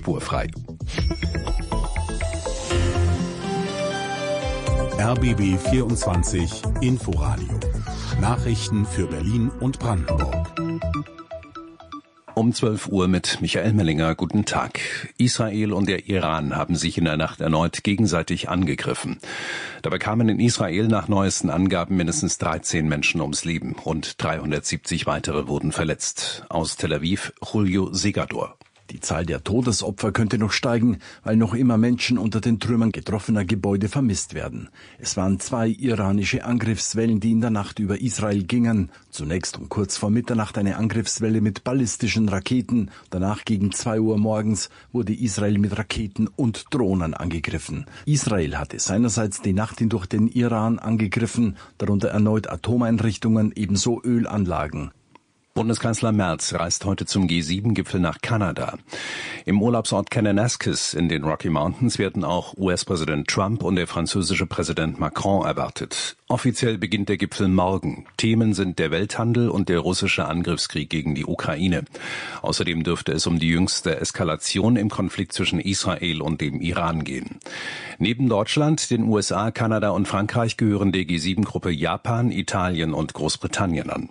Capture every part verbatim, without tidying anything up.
spurfrei. R B B vierundzwanzig Inforadio. Nachrichten für Berlin und Brandenburg. Um zwölf Uhr mit Michael Mellinger. Guten Tag. Israel und der Iran haben sich in der Nacht erneut gegenseitig angegriffen. Dabei kamen in Israel nach neuesten Angaben mindestens dreizehn Menschen ums Leben. Rund dreihundertsiebzig weitere wurden verletzt. Aus Tel Aviv, Julio Segador. Die Zahl der Todesopfer könnte noch steigen, weil noch immer Menschen unter den Trümmern getroffener Gebäude vermisst werden. Es waren zwei iranische Angriffswellen, die in der Nacht über Israel gingen. Zunächst um kurz vor Mitternacht eine Angriffswelle mit ballistischen Raketen. Danach gegen zwei Uhr morgens wurde Israel mit Raketen und Drohnen angegriffen. Israel hatte seinerseits die Nacht hindurch den Iran angegriffen, darunter erneut Atomeinrichtungen, ebenso Ölanlagen. Bundeskanzler Merz reist heute zum G sieben Gipfel nach Kanada. Im Urlaubsort Kananaskis in den Rocky Mountains werden auch U S-Präsident Trump und der französische Präsident Macron erwartet. Offiziell beginnt der Gipfel morgen. Themen sind der Welthandel und der russische Angriffskrieg gegen die Ukraine. Außerdem dürfte es um die jüngste Eskalation im Konflikt zwischen Israel und dem Iran gehen. Neben Deutschland, den U S A, Kanada und Frankreich gehören der G sieben Gruppe Japan, Italien und Großbritannien an.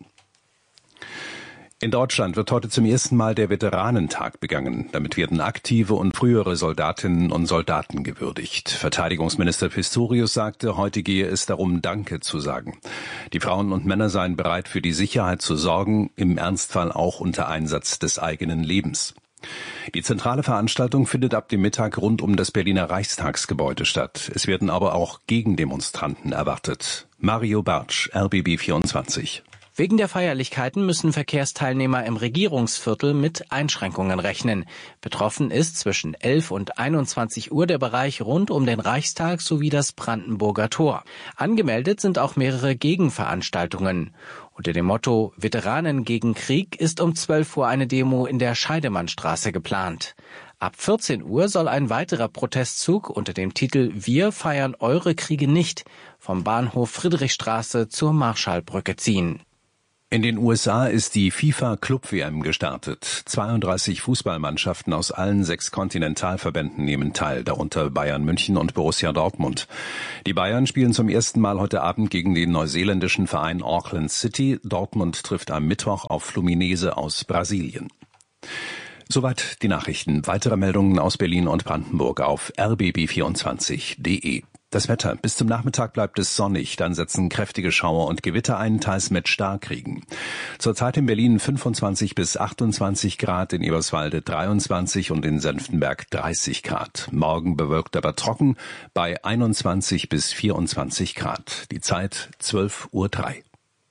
In Deutschland wird heute zum ersten Mal der Veteranentag begangen. Damit werden aktive und frühere Soldatinnen und Soldaten gewürdigt. Verteidigungsminister Pistorius sagte, heute gehe es darum, Danke zu sagen. Die Frauen und Männer seien bereit, für die Sicherheit zu sorgen, im Ernstfall auch unter Einsatz des eigenen Lebens. Die zentrale Veranstaltung findet ab dem Mittag rund um das Berliner Reichstagsgebäude statt. Es werden aber auch Gegendemonstranten erwartet. Mario Bartsch, R B B vierundzwanzig. Wegen der Feierlichkeiten müssen Verkehrsteilnehmer im Regierungsviertel mit Einschränkungen rechnen. Betroffen ist zwischen elf und einundzwanzig Uhr der Bereich rund um den Reichstag sowie das Brandenburger Tor. Angemeldet sind auch mehrere Gegenveranstaltungen. Unter dem Motto Veteranen gegen Krieg ist um zwölf Uhr eine Demo in der Scheidemannstraße geplant. Ab vierzehn Uhr soll ein weiterer Protestzug unter dem Titel Wir feiern eure Kriege nicht vom Bahnhof Friedrichstraße zur Marschallbrücke ziehen. In den U S A ist die FIFA-Club-W M gestartet. zweiunddreißig Fußballmannschaften aus allen sechs Kontinentalverbänden nehmen teil, darunter Bayern München und Borussia Dortmund. Die Bayern spielen zum ersten Mal heute Abend gegen den neuseeländischen Verein Auckland City. Dortmund trifft am Mittwoch auf Fluminense aus Brasilien. Soweit die Nachrichten. Weitere Meldungen aus Berlin und Brandenburg auf r b b vierundzwanzig punkt d e. Das Wetter. Bis zum Nachmittag bleibt es sonnig, dann setzen kräftige Schauer und Gewitter ein, teils mit Starkregen. Zurzeit in Berlin fünfundzwanzig bis achtundzwanzig Grad, in Eberswalde dreiundzwanzig und in Senftenberg dreißig Grad. Morgen bewölkt, aber trocken bei einundzwanzig bis vierundzwanzig Grad. Die Zeit zwölf Uhr drei.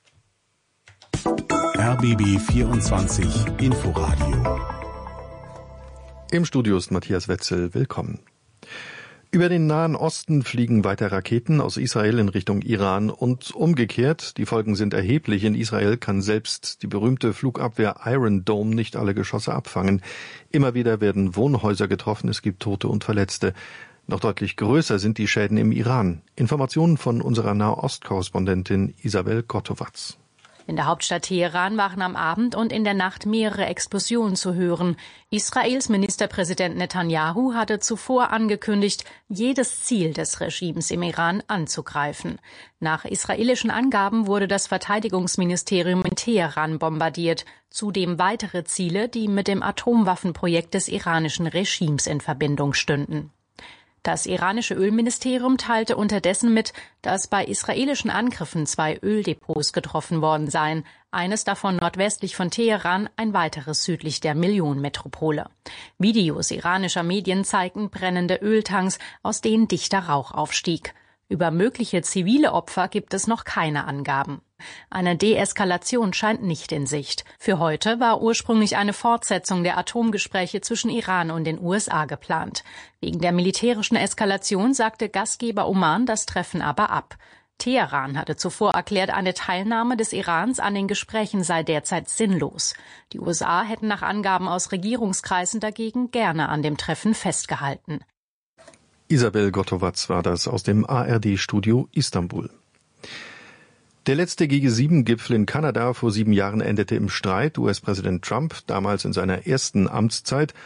R B B vierundzwanzig Inforadio. Im Studio ist Matthias Wetzel. Willkommen. Über den Nahen Osten fliegen weiter Raketen aus Israel in Richtung Iran und umgekehrt. Die Folgen sind erheblich. In Israel kann selbst die berühmte Flugabwehr Iron Dome nicht alle Geschosse abfangen. Immer wieder werden Wohnhäuser getroffen. Es gibt Tote und Verletzte. Noch deutlich größer sind die Schäden im Iran. Informationen von unserer Nahost-Korrespondentin Isabel Gottowatz. In der Hauptstadt Teheran waren am Abend und in der Nacht mehrere Explosionen zu hören. Israels Ministerpräsident Netanyahu hatte zuvor angekündigt, jedes Ziel des Regimes im Iran anzugreifen. Nach israelischen Angaben wurde das Verteidigungsministerium in Teheran bombardiert, zudem weitere Ziele, die mit dem Atomwaffenprojekt des iranischen Regimes in Verbindung stünden. Das iranische Ölministerium teilte unterdessen mit, dass bei israelischen Angriffen zwei Öldepots getroffen worden seien, eines davon nordwestlich von Teheran, ein weiteres südlich der Millionenmetropole. Videos iranischer Medien zeigten brennende Öltanks, aus denen dichter Rauch aufstieg. Über mögliche zivile Opfer gibt es noch keine Angaben. Eine Deeskalation scheint nicht in Sicht. Für heute war ursprünglich eine Fortsetzung der Atomgespräche zwischen Iran und den U S A geplant. Wegen der militärischen Eskalation sagte Gastgeber Oman das Treffen aber ab. Teheran hatte zuvor erklärt, eine Teilnahme des Irans an den Gesprächen sei derzeit sinnlos. Die U S A hätten nach Angaben aus Regierungskreisen dagegen gerne an dem Treffen festgehalten. Isabel Gottowatz war das aus dem A R D-Studio Istanbul. Der letzte G sieben Gipfel in Kanada vor sieben Jahren endete im Streit. U S-Präsident Trump, damals in seiner ersten Amtszeit,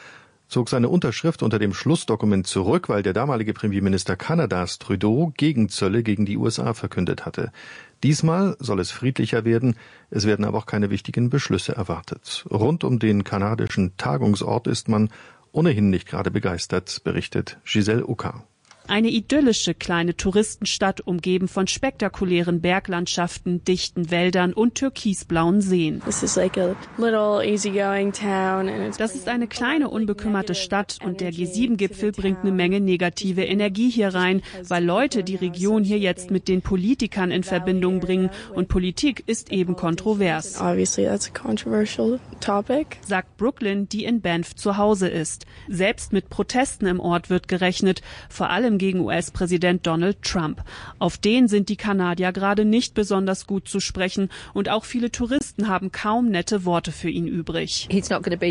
zog seine Unterschrift unter dem Schlussdokument zurück, weil der damalige Premierminister Kanadas Trudeau Gegenzölle gegen die U S A verkündet hatte. Diesmal soll es friedlicher werden, es werden aber auch keine wichtigen Beschlüsse erwartet. Rund um den kanadischen Tagungsort ist man ohnehin nicht gerade begeistert, berichtet Giselle Ucker. Eine idyllische kleine Touristenstadt, umgeben von spektakulären Berglandschaften, dichten Wäldern und türkisblauen Seen. Das ist eine kleine, unbekümmerte Stadt und der G sieben Gipfel bringt eine Menge negative Energie hier rein, weil Leute die Region hier jetzt mit den Politikern in Verbindung bringen und Politik ist eben kontrovers. Sagt Brooklyn, die in Banff zu Hause ist. Selbst mit Protesten im Ort wird gerechnet, vor allem gegen U S-Präsident Donald Trump. Auf den sind die Kanadier gerade nicht besonders gut zu sprechen und auch viele Touristen haben kaum nette Worte für ihn übrig. Er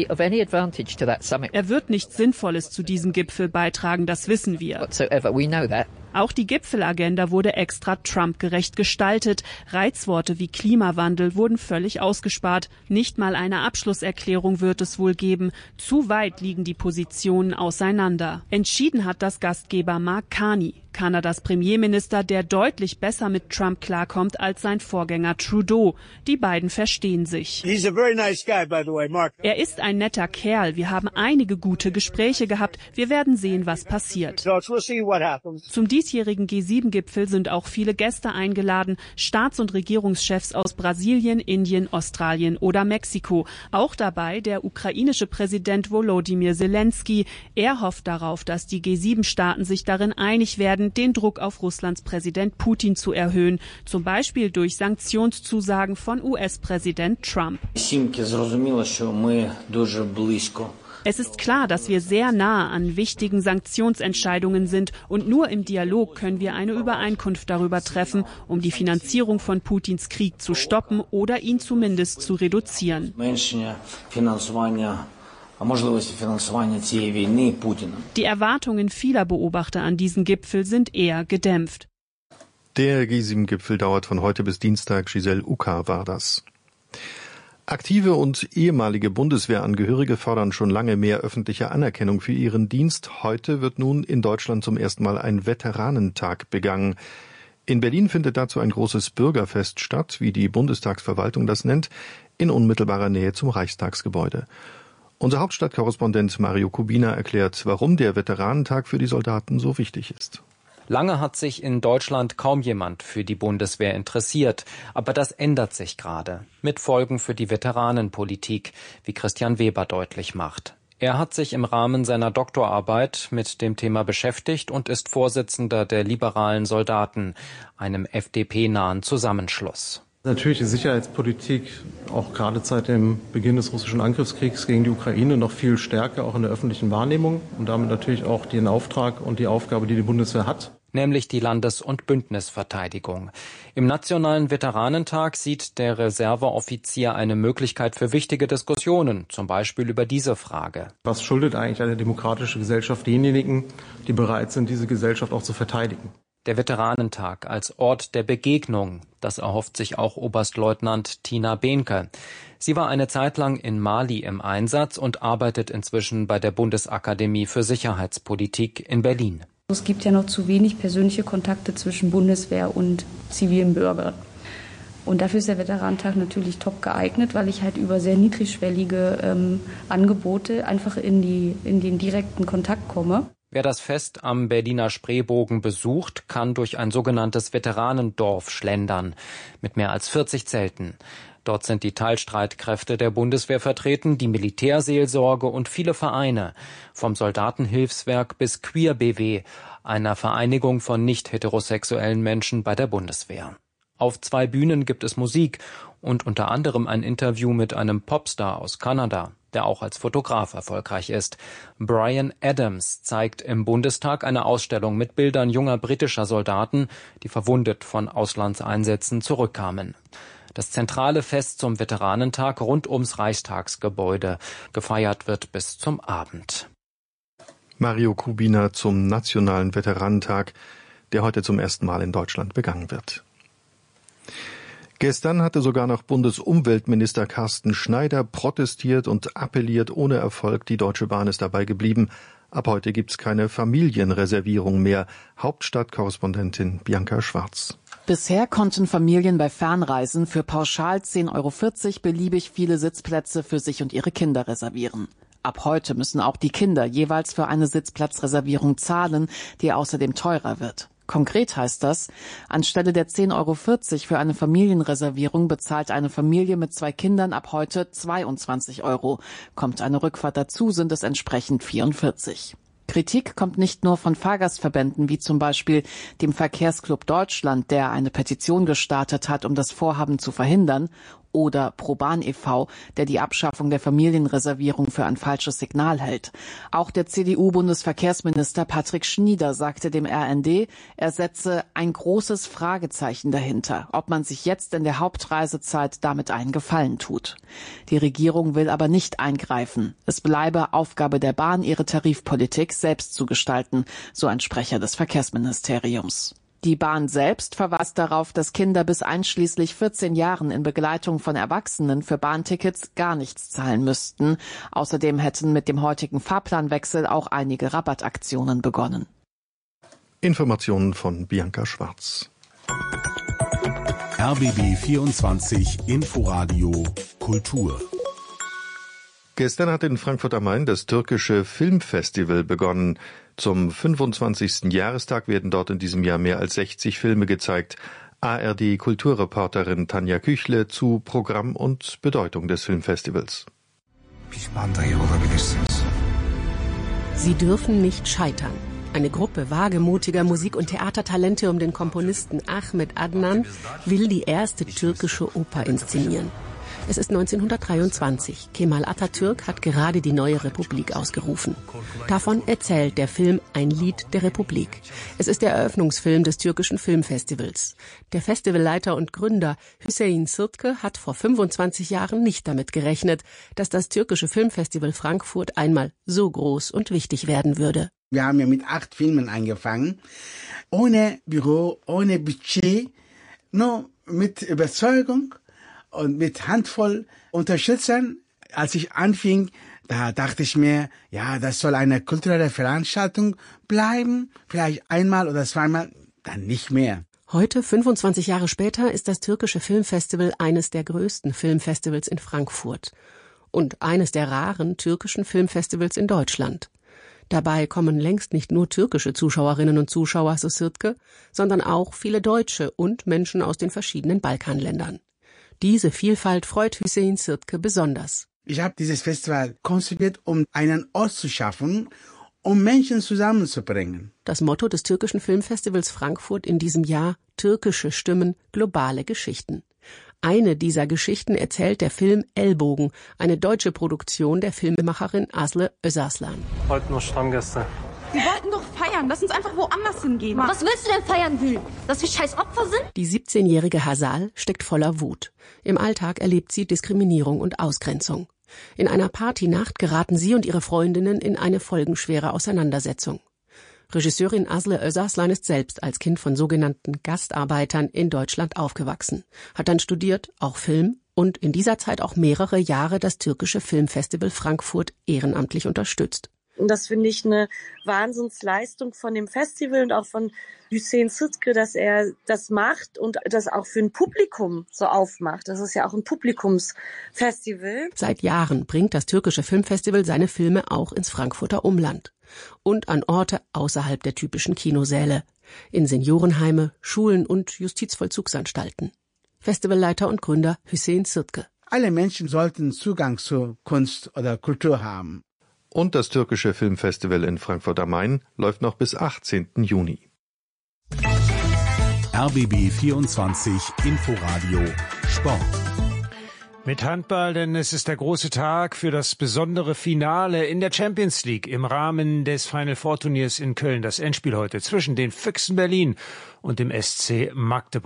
wird nichts Sinnvolles zu diesem Gipfel beitragen, das wissen wir. Auch die Gipfelagenda wurde extra Trump-gerecht gestaltet. Reizworte wie Klimawandel wurden völlig ausgespart. Nicht mal eine Abschlusserklärung wird es wohl geben. Zu weit liegen die Positionen auseinander. Entschieden hat das Gastgeber Mark Carney, Kanadas Premierminister, der deutlich besser mit Trump klarkommt als sein Vorgänger Trudeau. Die beiden verstehen sich. He's a very nice guy, by the way, Mark. Er ist ein netter Kerl. Wir haben einige gute Gespräche gehabt. Wir werden sehen, was passiert. So we'll see what happens. Zum diesjährigen G sieben Gipfel sind auch viele Gäste eingeladen, Staats- und Regierungschefs aus Brasilien, Indien, Australien oder Mexiko. Auch dabei der ukrainische Präsident Volodymyr Zelensky. Er hofft darauf, dass die G sieben Staaten sich darin einig werden, den Druck auf Russlands Präsident Putin zu erhöhen, zum Beispiel durch Sanktionszusagen von U S-Präsident Trump. Es ist klar, dass wir sehr nah an wichtigen Sanktionsentscheidungen sind und nur im Dialog können wir eine Übereinkunft darüber treffen, um die Finanzierung von Putins Krieg zu stoppen oder ihn zumindest zu reduzieren. Die Erwartungen vieler Beobachter an diesen Gipfel sind eher gedämpft. Der G sieben Gipfel dauert von heute bis Dienstag. Giselle Ucker war das. Aktive und ehemalige Bundeswehrangehörige fordern schon lange mehr öffentliche Anerkennung für ihren Dienst. Heute wird nun in Deutschland zum ersten Mal ein Veteranentag begangen. In Berlin findet dazu ein großes Bürgerfest statt, wie die Bundestagsverwaltung das nennt, in unmittelbarer Nähe zum Reichstagsgebäude. Unser Hauptstadtkorrespondent Mario Kubina erklärt, warum der Veteranentag für die Soldaten so wichtig ist. Lange hat sich in Deutschland kaum jemand für die Bundeswehr interessiert. Aber das ändert sich gerade. Mit Folgen für die Veteranenpolitik, wie Christian Weber deutlich macht. Er hat sich im Rahmen seiner Doktorarbeit mit dem Thema beschäftigt und ist Vorsitzender der Liberalen Soldaten, einem F D P-nahen Zusammenschluss. Natürlich ist Sicherheitspolitik auch gerade seit dem Beginn des russischen Angriffskriegs gegen die Ukraine noch viel stärker, auch in der öffentlichen Wahrnehmung und damit natürlich auch den Auftrag und die Aufgabe, die die Bundeswehr hat. Nämlich die Landes- und Bündnisverteidigung. Im Nationalen Veteranentag sieht der Reserveoffizier eine Möglichkeit für wichtige Diskussionen, zum Beispiel über diese Frage. Was schuldet eigentlich eine demokratische Gesellschaft denjenigen, die bereit sind, diese Gesellschaft auch zu verteidigen? Der Veteranentag als Ort der Begegnung, das erhofft sich auch Oberstleutnant Tina Behnke. Sie war eine Zeit lang in Mali im Einsatz und arbeitet inzwischen bei der Bundesakademie für Sicherheitspolitik in Berlin. Es gibt ja noch zu wenig persönliche Kontakte zwischen Bundeswehr und zivilen Bürgern. Und dafür ist der Veteranentag natürlich top geeignet, weil ich halt über sehr niedrigschwellige ähm, Angebote einfach in, die, in den direkten Kontakt komme. Wer das Fest am Berliner Spreebogen besucht, kann durch ein sogenanntes Veteranendorf schlendern, mit mehr als vierzig Zelten. Dort sind die Teilstreitkräfte der Bundeswehr vertreten, die Militärseelsorge und viele Vereine, vom Soldatenhilfswerk bis Queer B W, einer Vereinigung von nicht heterosexuellen Menschen bei der Bundeswehr. Auf zwei Bühnen gibt es Musik und unter anderem ein Interview mit einem Popstar aus Kanada, der auch als Fotograf erfolgreich ist. Bryan Adams zeigt im Bundestag eine Ausstellung mit Bildern junger britischer Soldaten, die verwundet von Auslandseinsätzen zurückkamen. Das zentrale Fest zum Veteranentag rund ums Reichstagsgebäude. Gefeiert wird bis zum Abend. Mario Kubina zum Nationalen Veteranentag, der heute zum ersten Mal in Deutschland begangen wird. Gestern hatte sogar noch Bundesumweltminister Carsten Schneider protestiert und appelliert, ohne Erfolg. Die Deutsche Bahn ist dabei geblieben. Ab heute gibt's keine Familienreservierung mehr. Hauptstadtkorrespondentin Bianca Schwarz. Bisher konnten Familien bei Fernreisen für pauschal zehn Euro vierzig beliebig viele Sitzplätze für sich und ihre Kinder reservieren. Ab heute müssen auch die Kinder jeweils für eine Sitzplatzreservierung zahlen, die außerdem teurer wird. Konkret heißt das, anstelle der zehn Euro vierzig für eine Familienreservierung bezahlt eine Familie mit zwei Kindern ab heute zweiundzwanzig Euro. Kommt eine Rückfahrt dazu, sind es entsprechend vierundvierzig. Kritik kommt nicht nur von Fahrgastverbänden wie zum Beispiel dem Verkehrsclub Deutschland, der eine Petition gestartet hat, um das Vorhaben zu verhindern, oder ProBahn e V, der die Abschaffung der Familienreservierung für ein falsches Signal hält. Auch der C D U-Bundesverkehrsminister Patrick Schnieder sagte dem R N D, er setze ein großes Fragezeichen dahinter, ob man sich jetzt in der Hauptreisezeit damit einen Gefallen tut. Die Regierung will aber nicht eingreifen. Es bleibe Aufgabe der Bahn, ihre Tarifpolitik selbst zu gestalten, so ein Sprecher des Verkehrsministeriums. Die Bahn selbst verweist darauf, dass Kinder bis einschließlich vierzehn Jahren in Begleitung von Erwachsenen für Bahntickets gar nichts zahlen müssten. Außerdem hätten mit dem heutigen Fahrplanwechsel auch einige Rabattaktionen begonnen. Informationen von Bianca Schwarz. R B B vierundzwanzig Inforadio Kultur. Gestern hat in Frankfurt am Main das türkische Filmfestival begonnen. Zum fünfundzwanzigsten Jahrestag werden dort in diesem Jahr mehr als sechzig Filme gezeigt. A R D-Kulturreporterin Tanja Küchle zu Programm und Bedeutung des Filmfestivals. Sie dürfen nicht scheitern. Eine Gruppe wagemutiger Musik- und Theatertalente um den Komponisten Ahmet Adnan will die erste türkische Oper inszenieren. Es ist neunzehnhundertdreiundzwanzig. Kemal Atatürk hat gerade die neue Republik ausgerufen. Davon erzählt der Film Ein Lied der Republik. Es ist der Eröffnungsfilm des türkischen Filmfestivals. Der Festivalleiter und Gründer Hüseyin Sırtkı hat vor fünfundzwanzig Jahren nicht damit gerechnet, dass das türkische Filmfestival Frankfurt einmal so groß und wichtig werden würde. Wir haben ja mit acht Filmen angefangen, ohne Büro, ohne Budget, nur mit Überzeugung und mit Handvoll Unterstützern. Als ich anfing, da dachte ich mir, ja, das soll eine kulturelle Veranstaltung bleiben, vielleicht einmal oder zweimal, dann nicht mehr. Heute, fünfundzwanzig Jahre später, ist das türkische Filmfestival eines der größten Filmfestivals in Frankfurt und eines der raren türkischen Filmfestivals in Deutschland. Dabei kommen längst nicht nur türkische Zuschauerinnen und Zuschauer, so Sırtkı, sondern auch viele Deutsche und Menschen aus den verschiedenen Balkanländern. Diese Vielfalt freut Hüseyin Sırtkı besonders. Ich habe dieses Festival konzipiert, um einen Ort zu schaffen, um Menschen zusammenzubringen. Das Motto des türkischen Filmfestivals Frankfurt in diesem Jahr: türkische Stimmen, globale Geschichten. Eine dieser Geschichten erzählt der Film Ellbogen, eine deutsche Produktion der Filmemacherin Aslı Özarslan. Heute nur Stammgäste. Wir wollten doch feiern. Lass uns einfach woanders hingehen. Was willst du denn feiern, Wühl? Dass wir scheiß Opfer sind? Die siebzehnjährige Hasal steckt voller Wut. Im Alltag erlebt sie Diskriminierung und Ausgrenzung. In einer Partynacht geraten sie und ihre Freundinnen in eine folgenschwere Auseinandersetzung. Regisseurin Aslı Özarslan ist selbst als Kind von sogenannten Gastarbeitern in Deutschland aufgewachsen, hat dann studiert, auch Film, und in dieser Zeit auch mehrere Jahre das türkische Filmfestival Frankfurt ehrenamtlich unterstützt. Und das finde ich eine Wahnsinnsleistung von dem Festival und auch von Hüseyin Sırtkı, dass er das macht und das auch für ein Publikum so aufmacht. Das ist ja auch ein Publikumsfestival. Seit Jahren bringt das türkische Filmfestival seine Filme auch ins Frankfurter Umland und an Orte außerhalb der typischen Kinosäle, in Seniorenheime, Schulen und Justizvollzugsanstalten. Festivalleiter und Gründer Hüseyin Sırtkı. Alle Menschen sollten Zugang zu Kunst oder Kultur haben. Und das türkische Filmfestival in Frankfurt am Main läuft noch bis achtzehnten Juni. R B B vierundzwanzig Inforadio Sport. Mit Handball, denn es ist der große Tag für das besondere Finale in der Champions League im Rahmen des Final Four Turniers in Köln. Das Endspiel heute zwischen den Füchsen Berlin und dem S C Magdeburg.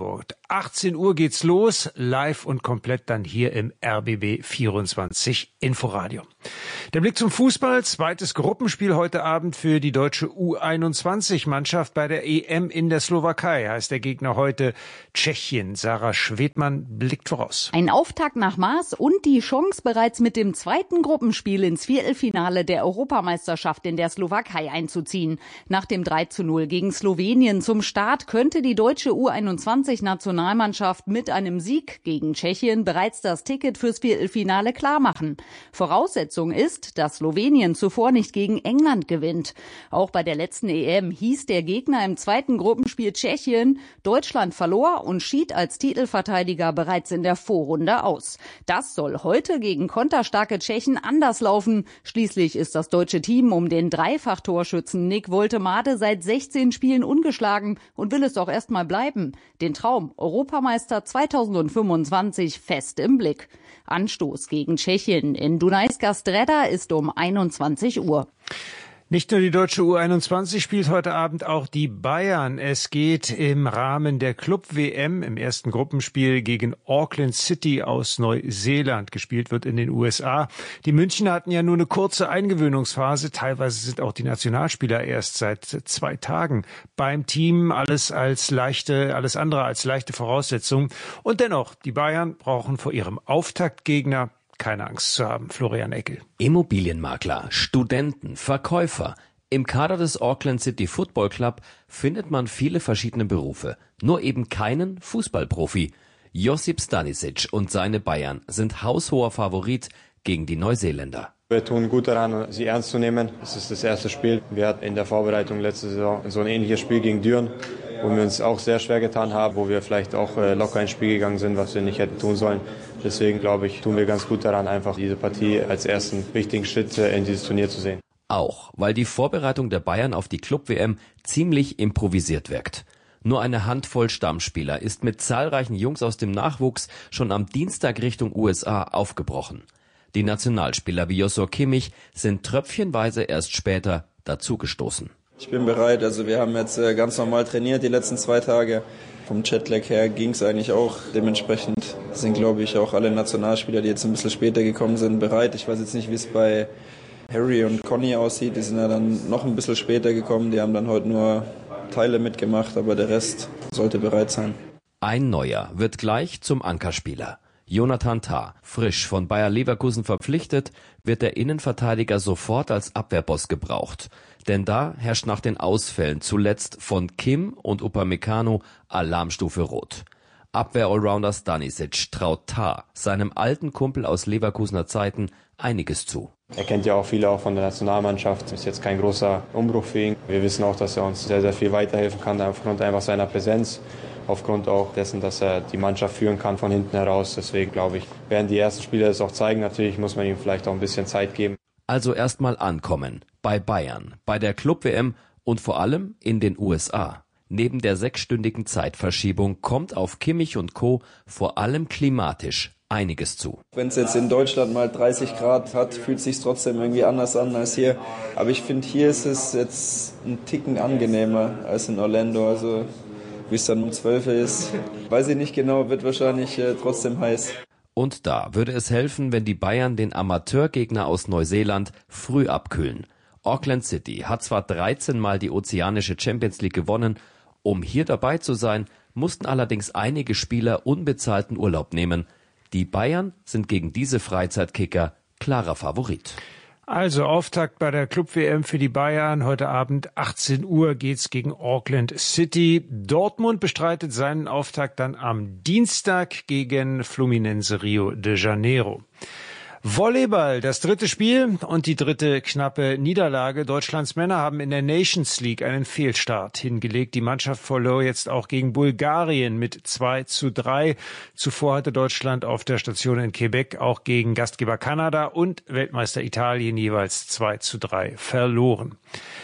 achtzehn Uhr geht's los, live und komplett dann hier im R B B vierundzwanzig Inforadio. Der Blick zum Fußball, zweites Gruppenspiel heute Abend für die deutsche U einundzwanzig-Mannschaft bei der E M in der Slowakei. Heißt der Gegner heute Tschechien. Sarah Schwedmann blickt voraus. Ein Auftakt nach Maß und die Chance, bereits mit dem zweiten Gruppenspiel ins Viertelfinale der Europameisterschaft in der Slowakei einzuziehen. Nach dem drei zu null gegen Slowenien zum Start könnte die deutsche U einundzwanzig-Nationalmannschaft mit einem Sieg gegen Tschechien bereits das Ticket fürs Viertelfinale klarmachen. Voraussetzung ist, dass Slowenien zuvor nicht gegen England gewinnt. Auch bei der letzten E M hieß der Gegner im zweiten Gruppenspiel Tschechien. Deutschland verlor und schied als Titelverteidiger bereits in der Vorrunde aus. Das soll heute gegen konterstarke Tschechen anders laufen. Schließlich ist das deutsche Team um den Dreifach-Torschützen Nick Woltemade seit sechzehn Spielen ungeschlagen und will es auch erstmal bleiben. Den Traum Europameister zweitausendfünfundzwanzig fest im Blick. Anstoß gegen Tschechien in Dunajska Streda ist um einundzwanzig Uhr. Nicht nur die deutsche U einundzwanzig spielt heute Abend, auch die Bayern. Es geht im Rahmen der Club-W M im ersten Gruppenspiel gegen Auckland City aus Neuseeland. Gespielt wird in den U S A. Die Münchner hatten ja nur eine kurze Eingewöhnungsphase. Teilweise sind auch die Nationalspieler erst seit zwei Tagen beim Team. Alles als leichte, alles andere als leichte Voraussetzung. Und dennoch, die Bayern brauchen vor ihrem Auftaktgegner keine Angst zu haben. Florian Eckel. Immobilienmakler, Studenten, Verkäufer. Im Kader des Auckland City Football Club findet man viele verschiedene Berufe, nur eben keinen Fußballprofi. Josip Stanisic und seine Bayern sind haushoher Favorit gegen die Neuseeländer. Wir tun gut daran, sie ernst zu nehmen. Es ist das erste Spiel. Wir hatten in der Vorbereitung letzte Saison so ein ähnliches Spiel gegen Düren, wo wir uns auch sehr schwer getan haben, wo wir vielleicht auch locker ins Spiel gegangen sind, was wir nicht hätten tun sollen. Deswegen, glaube ich, tun wir ganz gut daran, einfach diese Partie als ersten wichtigen Schritt in dieses Turnier zu sehen. Auch, weil die Vorbereitung der Bayern auf die Club-W M ziemlich improvisiert wirkt. Nur eine Handvoll Stammspieler ist mit zahlreichen Jungs aus dem Nachwuchs schon am Dienstag Richtung U S A aufgebrochen. Die Nationalspieler wie Joshua Kimmich sind tröpfchenweise erst später dazugestoßen. Ich bin bereit, also wir haben jetzt ganz normal trainiert die letzten zwei Tage. Vom Jetlag her ging es eigentlich auch. Dementsprechend sind, glaube ich, auch alle Nationalspieler, die jetzt ein bisschen später gekommen sind, bereit. Ich weiß jetzt nicht, wie es bei Harry und Conny aussieht. Die sind ja dann noch ein bisschen später gekommen. Die haben dann heute nur Teile mitgemacht, aber der Rest sollte bereit sein. Ein Neuer wird gleich zum Ankerspieler. Jonathan Tah, frisch von Bayer Leverkusen verpflichtet, wird der Innenverteidiger sofort als Abwehrboss gebraucht. Denn da herrscht nach den Ausfällen zuletzt von Kim und Upamecano Alarmstufe Rot. Abwehr-Allrounder Stanisic traut Tah, seinem alten Kumpel aus Leverkusener Zeiten, einiges zu. Er kennt ja auch viele auch von der Nationalmannschaft, ist jetzt kein großer Umbruch für ihn. Wir wissen auch, dass er uns sehr, sehr viel weiterhelfen kann, aufgrund einfach seiner Präsenz. Aufgrund auch dessen, dass er die Mannschaft führen kann von hinten heraus. Deswegen glaube ich, werden die ersten Spieler das auch zeigen. Natürlich muss man ihm vielleicht auch ein bisschen Zeit geben. Also erstmal ankommen. Bei Bayern, bei der Club-W M und vor allem in den U S A. Neben der sechsstündigen Zeitverschiebung kommt auf Kimmich und Co. vor allem klimatisch einiges zu. Wenn es jetzt in Deutschland mal dreißig Grad hat, fühlt es sich trotzdem irgendwie anders an als hier. Aber ich finde, hier ist es jetzt ein Ticken angenehmer als in Orlando. Also wie es dann um zwölf ist, weiß ich nicht genau, wird wahrscheinlich äh, trotzdem heiß. Und da würde es helfen, wenn die Bayern den Amateurgegner aus Neuseeland früh abkühlen. Auckland City hat zwar dreizehn Mal die ozeanische Champions League gewonnen, um hier dabei zu sein, mussten allerdings einige Spieler unbezahlten Urlaub nehmen. Die Bayern sind gegen diese Freizeitkicker klarer Favorit. Also Auftakt bei der Club-W M für die Bayern. Heute Abend achtzehn Uhr geht's gegen Auckland City. Dortmund bestreitet seinen Auftakt dann am Dienstag gegen Fluminense Rio de Janeiro. Volleyball, das dritte Spiel und die dritte knappe Niederlage. Deutschlands Männer haben in der Nations League einen Fehlstart hingelegt. Die Mannschaft verlor jetzt auch gegen Bulgarien mit zwei zu drei. Zuvor hatte Deutschland auf der Station in Quebec auch gegen Gastgeber Kanada und Weltmeister Italien jeweils zwei zu drei verloren.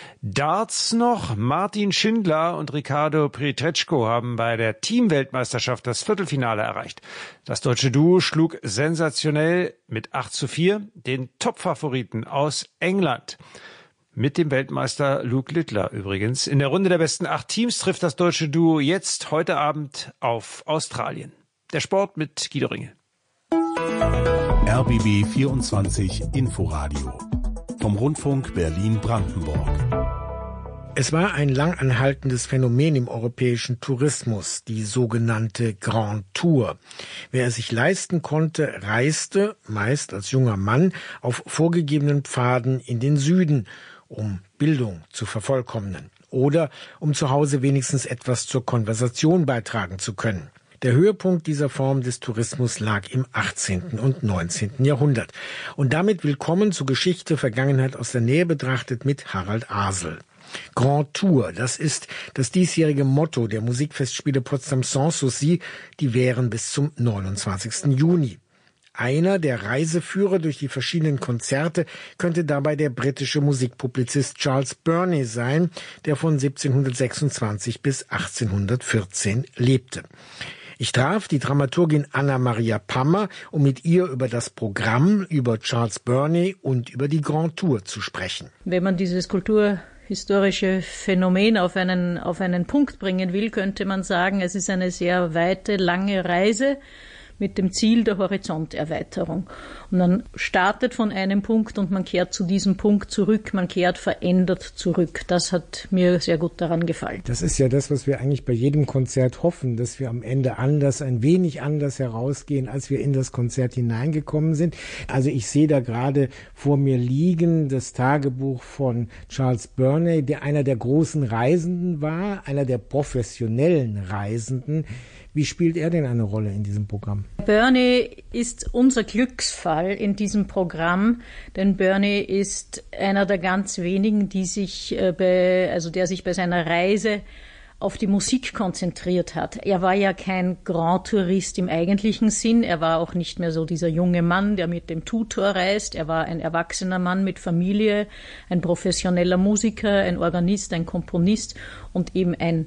Darts noch. Martin Schindler und Ricardo Pietreczko haben bei der Teamweltmeisterschaft das Viertelfinale erreicht. Das deutsche Duo schlug sensationell mit acht zu vier den Topfavoriten aus England. Mit dem Weltmeister Luke Littler übrigens. In der Runde der besten acht Teams trifft das deutsche Duo jetzt heute Abend auf Australien. Der Sport mit Guido Ringel. R B B vierundzwanzig Inforadio vom Rundfunk Berlin-Brandenburg. Es war ein langanhaltendes Phänomen im europäischen Tourismus, die sogenannte Grand Tour. Wer es sich leisten konnte, reiste, meist als junger Mann, auf vorgegebenen Pfaden in den Süden, um Bildung zu vervollkommnen oder um zu Hause wenigstens etwas zur Konversation beitragen zu können. Der Höhepunkt dieser Form des Tourismus lag im achtzehnten und neunzehnten Jahrhundert. Und damit willkommen zu Geschichte, Vergangenheit aus der Nähe betrachtet mit Harald Asel. Grand Tour, das ist das diesjährige Motto der Musikfestspiele Potsdam Sans Souci, die wären bis zum neunundzwanzigsten Juni. Einer der Reiseführer durch die verschiedenen Konzerte könnte dabei der britische Musikpublizist Charles Burney sein, der von siebzehnhundertsechsundzwanzig bis achtzehnhundertvierzehn lebte. Ich traf die Dramaturgin Anna-Maria Pammer, um mit ihr über das Programm, über Charles Burney und über die Grand Tour zu sprechen. Wenn man dieses kulturhistorische Phänomen auf einen, auf einen Punkt bringen will, könnte man sagen, es ist eine sehr weite, lange Reise mit dem Ziel der Horizonterweiterung. Und man startet von einem Punkt und man kehrt zu diesem Punkt zurück, man kehrt verändert zurück. Das hat mir sehr gut daran gefallen. Das ist ja das, was wir eigentlich bei jedem Konzert hoffen, dass wir am Ende anders, ein wenig anders herausgehen, als wir in das Konzert hineingekommen sind. Also ich sehe da gerade vor mir liegen das Tagebuch von Charles Burney, der einer der großen Reisenden war, einer der professionellen Reisenden. Wie spielt er denn eine Rolle in diesem Programm? Burney ist unser Glücksfall in diesem Programm, denn Burney ist einer der ganz wenigen, die sich bei, also der sich bei seiner Reise auf die Musik konzentriert hat. Er war ja kein Grand Tourist im eigentlichen Sinn. Er war auch nicht mehr so dieser junge Mann, der mit dem Tutor reist. Er war ein erwachsener Mann mit Familie, ein professioneller Musiker, ein Organist, ein Komponist und eben ein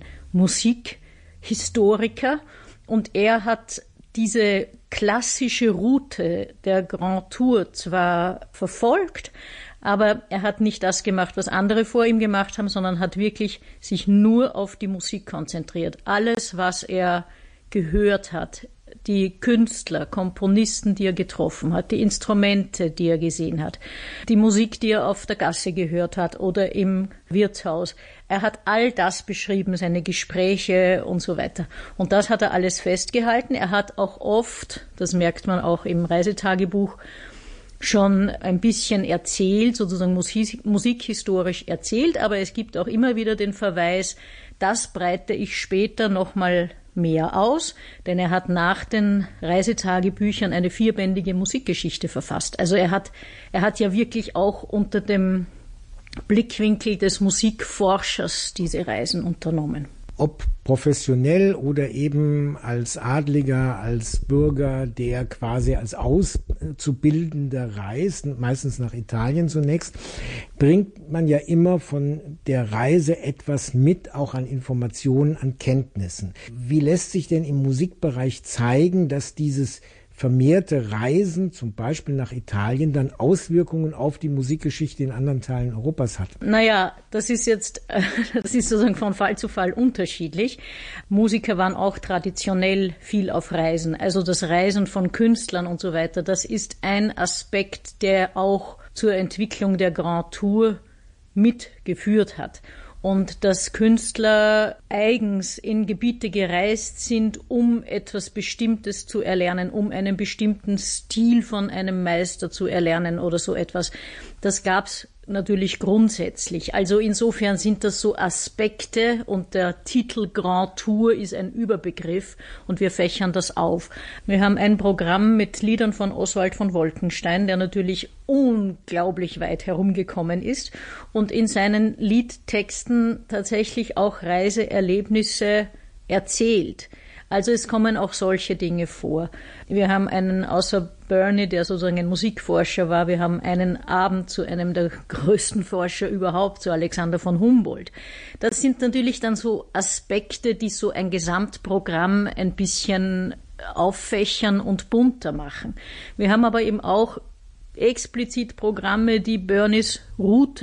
Musikhistoriker. Und er hat diese klassische Route der Grand Tour zwar verfolgt, aber er hat nicht das gemacht, was andere vor ihm gemacht haben, sondern hat wirklich sich nur auf die Musik konzentriert. Alles, was er gehört hat, die Künstler, Komponisten, die er getroffen hat, die Instrumente, die er gesehen hat, die Musik, die er auf der Gasse gehört hat oder im Wirtshaus. Er hat all das beschrieben, seine Gespräche und so weiter. Und das hat er alles festgehalten. Er hat auch oft, das merkt man auch im Reisetagebuch, schon ein bisschen erzählt, sozusagen musik, musikhistorisch erzählt, aber es gibt auch immer wieder den Verweis, das breite ich später nochmal mehr aus, denn er hat nach den Reisetagebüchern eine vierbändige Musikgeschichte verfasst. Also er hat, er hat ja wirklich auch unter dem Blickwinkel des Musikforschers diese Reisen unternommen. Ob professionell oder eben als Adliger, als Bürger, der quasi als Auszubildender reist, meistens nach Italien zunächst, bringt man ja immer von der Reise etwas mit, auch an Informationen, an Kenntnissen. Wie lässt sich denn im Musikbereich zeigen, dass dieses vermehrte Reisen, zum Beispiel nach Italien, dann Auswirkungen auf die Musikgeschichte in anderen Teilen Europas hat? Naja, das ist jetzt, das ist sozusagen von Fall zu Fall unterschiedlich. Musiker waren auch traditionell viel auf Reisen. Also das Reisen von Künstlern und so weiter, das ist ein Aspekt, der auch zur Entwicklung der Grand Tour mitgeführt hat. Und dass Künstler eigens in Gebiete gereist sind, um etwas Bestimmtes zu erlernen, um einen bestimmten Stil von einem Meister zu erlernen oder so etwas. Das gab's natürlich grundsätzlich. Also insofern sind das so Aspekte und der Titel Grand Tour ist ein Überbegriff und wir fächern das auf. Wir haben ein Programm mit Liedern von Oswald von Wolkenstein, der natürlich unglaublich weit herumgekommen ist und in seinen Liedtexten tatsächlich auch Reiseerlebnisse erzählt. Also es kommen auch solche Dinge vor. Wir haben einen, außer Burney, der sozusagen ein Musikforscher war, wir haben einen Abend zu einem der größten Forscher überhaupt, zu Alexander von Humboldt. Das sind natürlich dann so Aspekte, die so ein Gesamtprogramm ein bisschen auffächern und bunter machen. Wir haben aber eben auch explizit Programme, die Burneys Route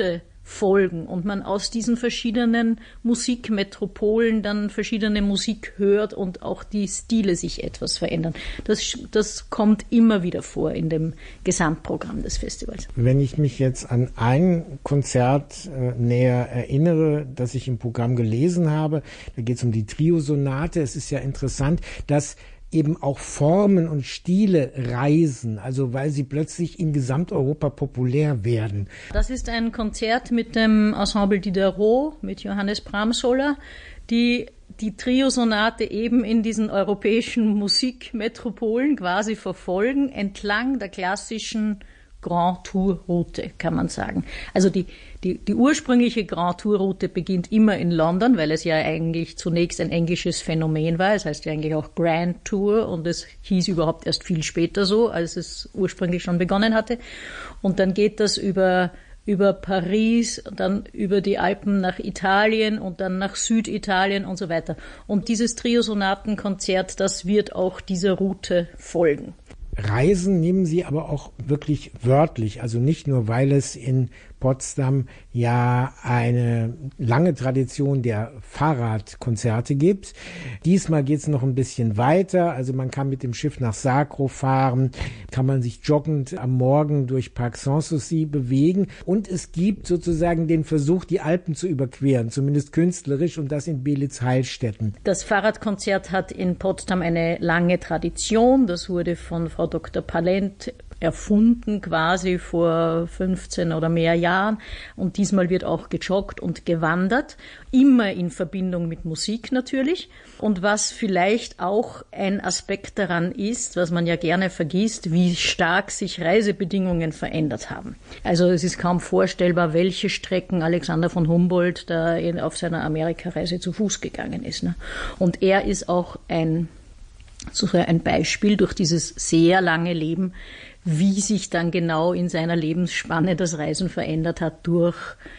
folgen und man aus diesen verschiedenen Musikmetropolen dann verschiedene Musik hört und auch die Stile sich etwas verändern. Das, das kommt immer wieder vor in dem Gesamtprogramm des Festivals. Wenn ich mich jetzt an ein Konzert äh, näher erinnere, das ich im Programm gelesen habe, da geht es um die Trio-Sonate. Es ist ja interessant, dass eben auch Formen und Stile reisen, also weil sie plötzlich in Gesamteuropa populär werden. Das ist ein Konzert mit dem Ensemble Diderot, mit Johannes Bramsoller, die die Trio-Sonate eben in diesen europäischen Musikmetropolen quasi verfolgen, entlang der klassischen Grand Tour Route, kann man sagen. Also die, die, die ursprüngliche Grand Tour Route beginnt immer in London, weil es ja eigentlich zunächst ein englisches Phänomen war. Es heißt ja eigentlich auch Grand Tour und es hieß überhaupt erst viel später so, als es ursprünglich schon begonnen hatte. Und dann geht das über, über Paris, dann über die Alpen nach Italien und dann nach Süditalien und so weiter. Und dieses Trio-Sonaten-Konzert, das wird auch dieser Route folgen. Reisen nehmen Sie aber auch wirklich wörtlich, also nicht nur, weil es in Potsdam ja eine lange Tradition der Fahrradkonzerte gibt. Diesmal geht es noch ein bisschen weiter, also man kann mit dem Schiff nach Sacro fahren, kann man sich joggend am Morgen durch Parc Sanssouci bewegen und es gibt sozusagen den Versuch, die Alpen zu überqueren, zumindest künstlerisch, und das in Belitz-Heilstätten. Das Fahrradkonzert hat in Potsdam eine lange Tradition, das wurde von Frau Doktor Palent erfunden quasi vor fünfzehn oder mehr Jahren und diesmal wird auch gejoggt und gewandert, immer in Verbindung mit Musik natürlich. Und was vielleicht auch ein Aspekt daran ist, was man ja gerne vergisst, wie stark sich Reisebedingungen verändert haben. Also es ist kaum vorstellbar, welche Strecken Alexander von Humboldt da auf seiner Amerikareise zu Fuß gegangen ist. Und er ist auch ein, so ein Beispiel durch dieses sehr lange Leben, wie sich dann genau in seiner Lebensspanne das Reisen verändert hat durch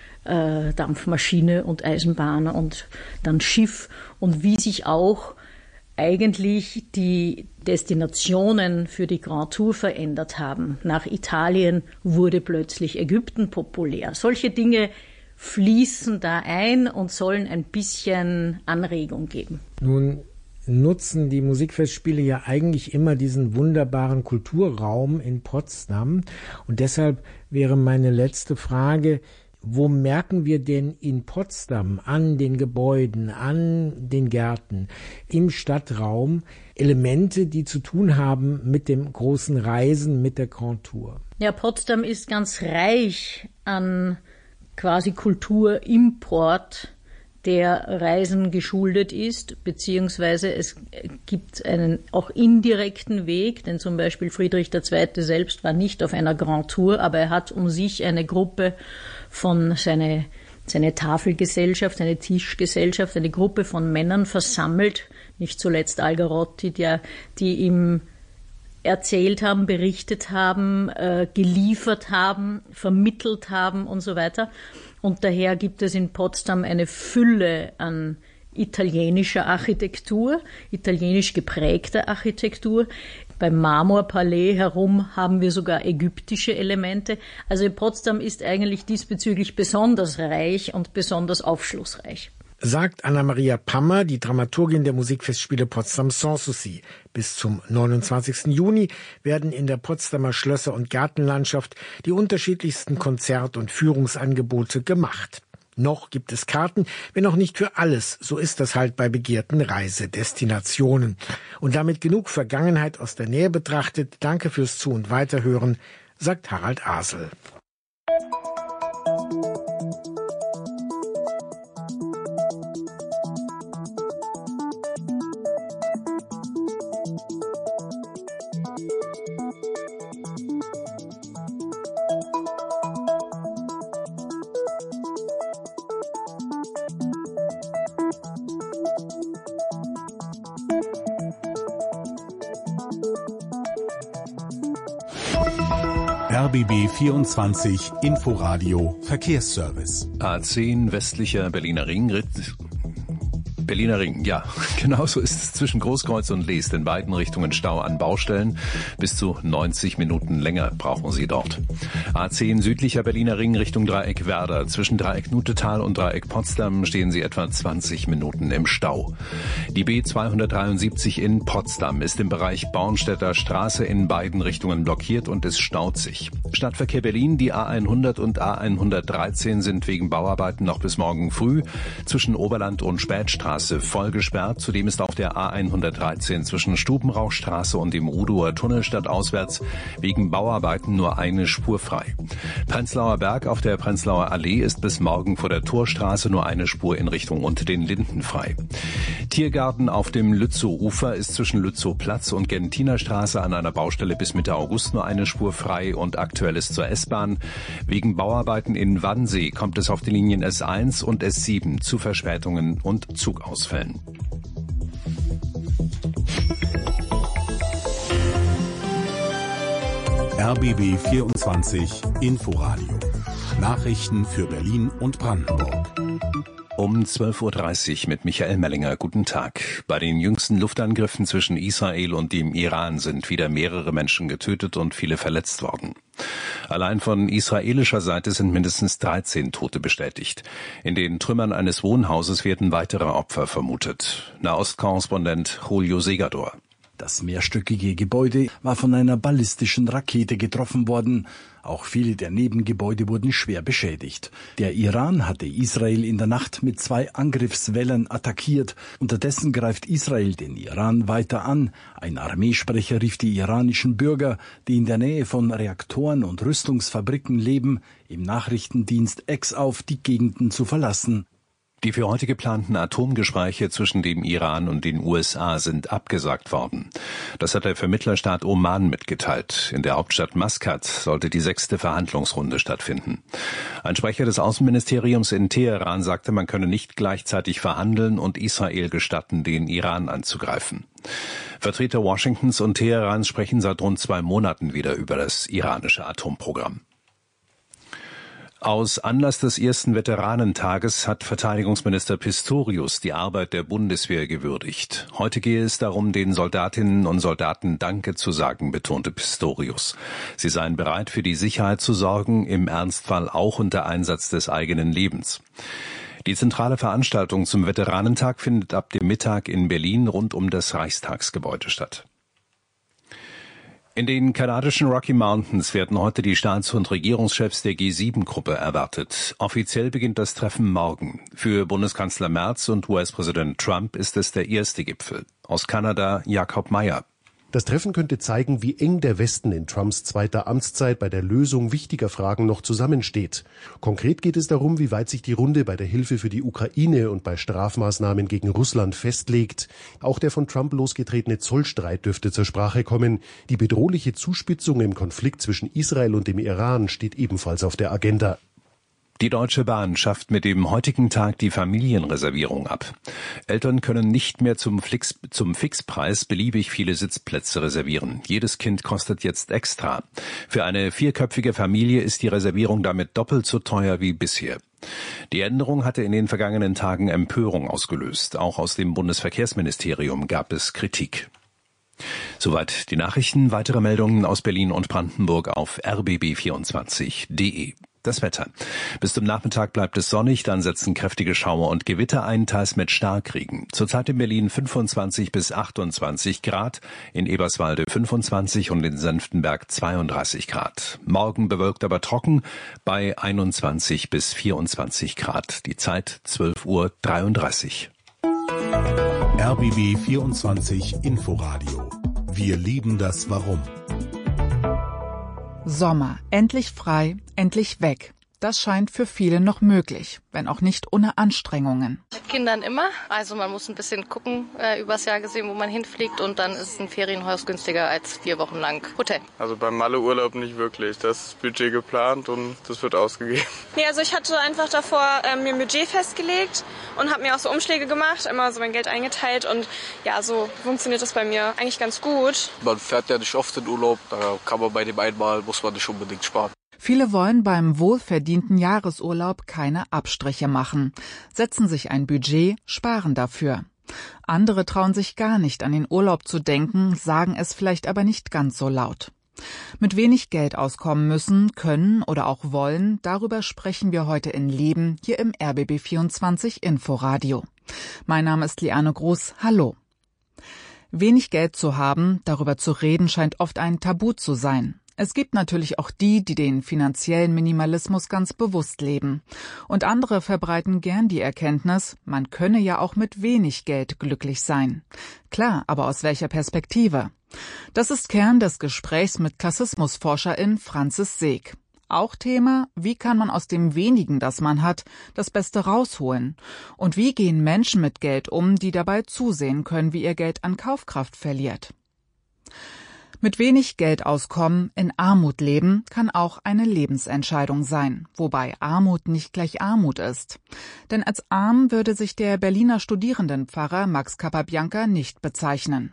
äh, Dampfmaschine und Eisenbahn und dann Schiff und wie sich auch eigentlich die Destinationen für die Grand Tour verändert haben. Nach Italien wurde plötzlich Ägypten populär. Solche Dinge fließen da ein und sollen ein bisschen Anregung geben. Nun nutzen die Musikfestspiele ja eigentlich immer diesen wunderbaren Kulturraum in Potsdam. Und deshalb wäre meine letzte Frage, wo merken wir denn in Potsdam an den Gebäuden, an den Gärten, im Stadtraum Elemente, die zu tun haben mit dem großen Reisen, mit der Grand Tour? Ja, Potsdam ist ganz reich an quasi Kulturimport, der Reisen geschuldet ist, beziehungsweise es gibt einen auch indirekten Weg, denn zum Beispiel Friedrich der Zweite selbst war nicht auf einer Grand Tour, aber er hat um sich eine Gruppe von seine, seine Tafelgesellschaft, eine Tischgesellschaft, eine Gruppe von Männern versammelt, nicht zuletzt Algarotti, der, die ihm erzählt haben, berichtet haben, äh, geliefert haben, vermittelt haben und so weiter. Und daher gibt es in Potsdam eine Fülle an italienischer Architektur, italienisch geprägter Architektur. Beim Marmorpalais herum haben wir sogar ägyptische Elemente. Also Potsdam ist eigentlich diesbezüglich besonders reich und besonders aufschlussreich. Sagt Anna-Maria Pammer, die Dramaturgin der Musikfestspiele Potsdam Sanssouci. Bis zum neunundzwanzigsten Juni werden in der Potsdamer Schlösser- und Gartenlandschaft die unterschiedlichsten Konzert- und Führungsangebote gemacht. Noch gibt es Karten, wenn auch nicht für alles. So ist das halt bei begehrten Reisedestinationen. Und damit genug Vergangenheit aus der Nähe betrachtet. Danke fürs Zu- und Weiterhören, sagt Harald Asel. R B B vierundzwanzig Inforadio Verkehrsservice. A zehn westlicher Berliner Ring Berliner Ring, ja, genauso ist es zwischen Großkreuz und Leest in beiden Richtungen Stau an Baustellen. Bis zu neunzig Minuten länger brauchen Sie dort. A zehn südlicher Berliner Ring Richtung Dreieck Werder. Zwischen Dreieck Nutetal und Dreieck Potsdam stehen Sie etwa zwanzig Minuten im Stau. Die B zweihundertdreiundsiebzig in Potsdam ist im Bereich Bornstedter Straße in beiden Richtungen blockiert und es staut sich. Stadtverkehr Berlin, die A hundert und A hundertdreizehn sind wegen Bauarbeiten noch bis morgen früh zwischen Oberland und Spätstraße voll gesperrt. Zudem ist auf der A hundertdreizehn zwischen Stubenrauchstraße und dem Udoer Tunnel stadtauswärts wegen Bauarbeiten nur eine Spur frei. Prenzlauer Berg auf der Prenzlauer Allee ist bis morgen vor der Torstraße nur eine Spur in Richtung unter den Linden frei. Tiergarten auf dem Lützow-Ufer ist zwischen Lützowplatz und Gentinerstraße an einer Baustelle bis Mitte August nur eine Spur frei und aktuell ist zur S-Bahn. Wegen Bauarbeiten in Wannsee kommt es auf die Linien S eins und S sieben zu Verspätungen und Zugausfällen. R B B vierundzwanzig Inforadio. Nachrichten für Berlin und Brandenburg. Um zwölf Uhr dreißig mit Michael Mellinger. Guten Tag. Bei den jüngsten Luftangriffen zwischen Israel und dem Iran sind wieder mehrere Menschen getötet und viele verletzt worden. Allein von israelischer Seite sind mindestens dreizehn Tote bestätigt. In den Trümmern eines Wohnhauses werden weitere Opfer vermutet. Nahostkorrespondent Julio Segador. Das mehrstöckige Gebäude war von einer ballistischen Rakete getroffen worden. Auch viele der Nebengebäude wurden schwer beschädigt. Der Iran hatte Israel in der Nacht mit zwei Angriffswellen attackiert. Unterdessen greift Israel den Iran weiter an. Ein Armeesprecher rief die iranischen Bürger, die in der Nähe von Reaktoren und Rüstungsfabriken leben, im Nachrichtendienst X auf, die Gegenden zu verlassen. Die für heute geplanten Atomgespräche zwischen dem Iran und den U S A sind abgesagt worden. Das hat der Vermittlerstaat Oman mitgeteilt. In der Hauptstadt Maskat sollte die sechste Verhandlungsrunde stattfinden. Ein Sprecher des Außenministeriums in Teheran sagte, man könne nicht gleichzeitig verhandeln und Israel gestatten, den Iran anzugreifen. Vertreter Washingtons und Teherans sprechen seit rund zwei Monaten wieder über das iranische Atomprogramm. Aus Anlass des ersten Veteranentages hat Verteidigungsminister Pistorius die Arbeit der Bundeswehr gewürdigt. Heute gehe es darum, den Soldatinnen und Soldaten Danke zu sagen, betonte Pistorius. Sie seien bereit, für die Sicherheit zu sorgen, im Ernstfall auch unter Einsatz des eigenen Lebens. Die zentrale Veranstaltung zum Veteranentag findet ab dem Mittag in Berlin rund um das Reichstagsgebäude statt. In den kanadischen Rocky Mountains werden heute die Staats- und Regierungschefs der G sieben Gruppe erwartet. Offiziell beginnt das Treffen morgen. Für Bundeskanzler Merz und U S-Präsident Trump ist es der erste Gipfel. Aus Kanada Jakob Meyer. Das Treffen könnte zeigen, wie eng der Westen in Trumps zweiter Amtszeit bei der Lösung wichtiger Fragen noch zusammensteht. Konkret geht es darum, wie weit sich die Runde bei der Hilfe für die Ukraine und bei Strafmaßnahmen gegen Russland festlegt. Auch der von Trump losgetretene Zollstreit dürfte zur Sprache kommen. Die bedrohliche Zuspitzung im Konflikt zwischen Israel und dem Iran steht ebenfalls auf der Agenda. Die Deutsche Bahn schafft mit dem heutigen Tag die Familienreservierung ab. Eltern können nicht mehr zum, Flix, zum Fixpreis beliebig viele Sitzplätze reservieren. Jedes Kind kostet jetzt extra. Für eine vierköpfige Familie ist die Reservierung damit doppelt so teuer wie bisher. Die Änderung hatte in den vergangenen Tagen Empörung ausgelöst. Auch aus dem Bundesverkehrsministerium gab es Kritik. Soweit die Nachrichten. Weitere Meldungen aus Berlin und Brandenburg auf r b b vierundzwanzig punkt d e. Das Wetter. Bis zum Nachmittag bleibt es sonnig, dann setzen kräftige Schauer und Gewitter ein, teils mit Starkregen. Zurzeit in Berlin fünfundzwanzig bis achtundzwanzig Grad, in Eberswalde fünfundzwanzig und in Senftenberg zweiunddreißig Grad. Morgen bewölkt, aber trocken bei einundzwanzig bis vierundzwanzig Grad. Die Zeit zwölf Uhr dreiunddreißig. R B B vierundzwanzig Inforadio. Wir lieben das Warum. Sommer, endlich frei, endlich weg. Das scheint für viele noch möglich, wenn auch nicht ohne Anstrengungen. Mit Kindern immer. Also man muss ein bisschen gucken, äh, übers Jahr gesehen, wo man hinfliegt. Und dann ist ein Ferienhaus günstiger als vier Wochen lang Hotel. Also beim Malle-Urlaub nicht wirklich. Das ist Budget geplant und das wird ausgegeben. Nee, also ich hatte einfach davor äh, mir ein Budget festgelegt und habe mir auch so Umschläge gemacht, immer so mein Geld eingeteilt. Und ja, so funktioniert das bei mir eigentlich ganz gut. Man fährt ja nicht oft in Urlaub. Da kann man bei dem einmal, muss man nicht unbedingt sparen. Viele wollen beim wohlverdienten Jahresurlaub keine Abstriche machen, setzen sich ein Budget, sparen dafür. Andere trauen sich gar nicht an den Urlaub zu denken, sagen es vielleicht aber nicht ganz so laut. Mit wenig Geld auskommen müssen, können oder auch wollen, darüber sprechen wir heute in Leben hier im R B B vierundzwanzig Inforadio. Mein Name ist Liane Groß, hallo. Wenig Geld zu haben, darüber zu reden, scheint oft ein Tabu zu sein. Es gibt natürlich auch die, die den finanziellen Minimalismus ganz bewusst leben. Und andere verbreiten gern die Erkenntnis, man könne ja auch mit wenig Geld glücklich sein. Klar, aber aus welcher Perspektive? Das ist Kern des Gesprächs mit Klassismusforscherin Franzis Seeg. Auch Thema, wie kann man aus dem Wenigen, das man hat, das Beste rausholen? Und wie gehen Menschen mit Geld um, die dabei zusehen können, wie ihr Geld an Kaufkraft verliert? Mit wenig Geld auskommen, in Armut leben, kann auch eine Lebensentscheidung sein, wobei Armut nicht gleich Armut ist. Denn als arm würde sich der Berliner Studierendenpfarrer Max Capabianca nicht bezeichnen.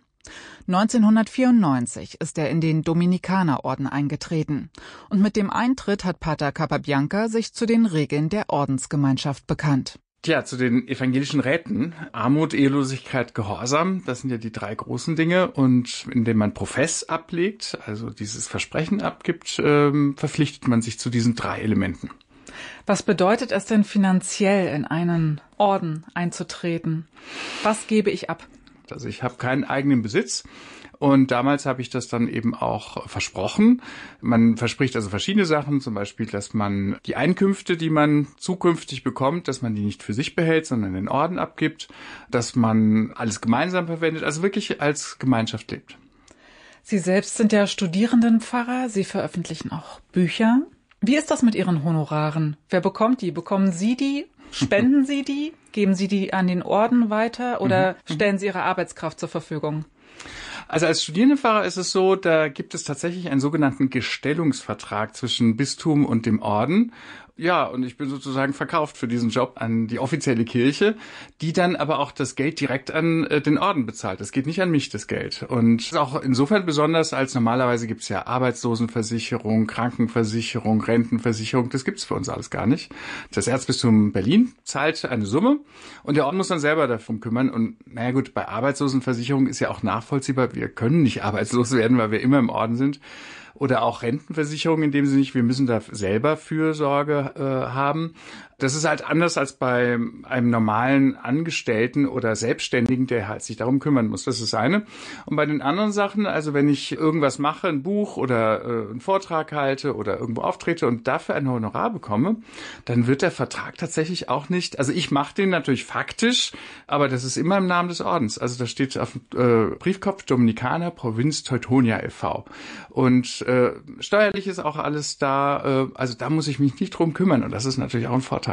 neunzehnhundertvierundneunzig ist er in den Dominikanerorden eingetreten. Und mit dem Eintritt hat Pater Capabianca sich zu den Regeln der Ordensgemeinschaft bekannt. Tja, zu den evangelischen Räten. Armut, Ehelosigkeit, Gehorsam, das sind ja die drei großen Dinge. Und indem man Profess ablegt, also dieses Versprechen abgibt, ähm, verpflichtet man sich zu diesen drei Elementen. Was bedeutet es denn finanziell, in einen Orden einzutreten? Was gebe ich ab? Also ich habe keinen eigenen Besitz und damals habe ich das dann eben auch versprochen. Man verspricht also verschiedene Sachen, zum Beispiel, dass man die Einkünfte, die man zukünftig bekommt, dass man die nicht für sich behält, sondern den Orden abgibt, dass man alles gemeinsam verwendet, also wirklich als Gemeinschaft lebt. Sie selbst sind ja Studierendenpfarrer, Sie veröffentlichen auch Bücher. Wie ist das mit Ihren Honoraren? Wer bekommt die? Bekommen Sie die? Spenden Sie die? Geben Sie die an den Orden weiter oder stellen Sie Ihre Arbeitskraft zur Verfügung? Also als Studierendenpfarrer ist es so, da gibt es tatsächlich einen sogenannten Gestellungsvertrag zwischen Bistum und dem Orden. Ja, und ich bin sozusagen verkauft für diesen Job an die offizielle Kirche, die dann aber auch das Geld direkt an äh, den Orden bezahlt. Das geht nicht an mich, das Geld. Und das ist auch insofern besonders, als normalerweise gibt's ja Arbeitslosenversicherung, Krankenversicherung, Rentenversicherung. Das gibt's für uns alles gar nicht. Das Erzbistum Berlin zahlt eine Summe und der Orden muss dann selber darum kümmern. Und naja gut, bei Arbeitslosenversicherung ist ja auch nachvollziehbar, wir können nicht arbeitslos werden, weil wir immer im Orden sind. Oder auch Rentenversicherung in dem Sinne nicht, wir müssen da selber Fürsorge äh, haben. Das ist halt anders als bei einem normalen Angestellten oder Selbstständigen, der halt sich darum kümmern muss. Das ist das eine. Und bei den anderen Sachen, also wenn ich irgendwas mache, ein Buch oder äh, einen Vortrag halte oder irgendwo auftrete und dafür ein Honorar bekomme, dann wird der Vertrag tatsächlich auch nicht, also ich mache den natürlich faktisch, aber das ist immer im Namen des Ordens. Also da steht auf dem äh, Briefkopf Dominikaner Provinz Teutonia e V Und äh, steuerlich ist auch alles da, äh, also da muss ich mich nicht drum kümmern und das ist natürlich auch ein Vorteil.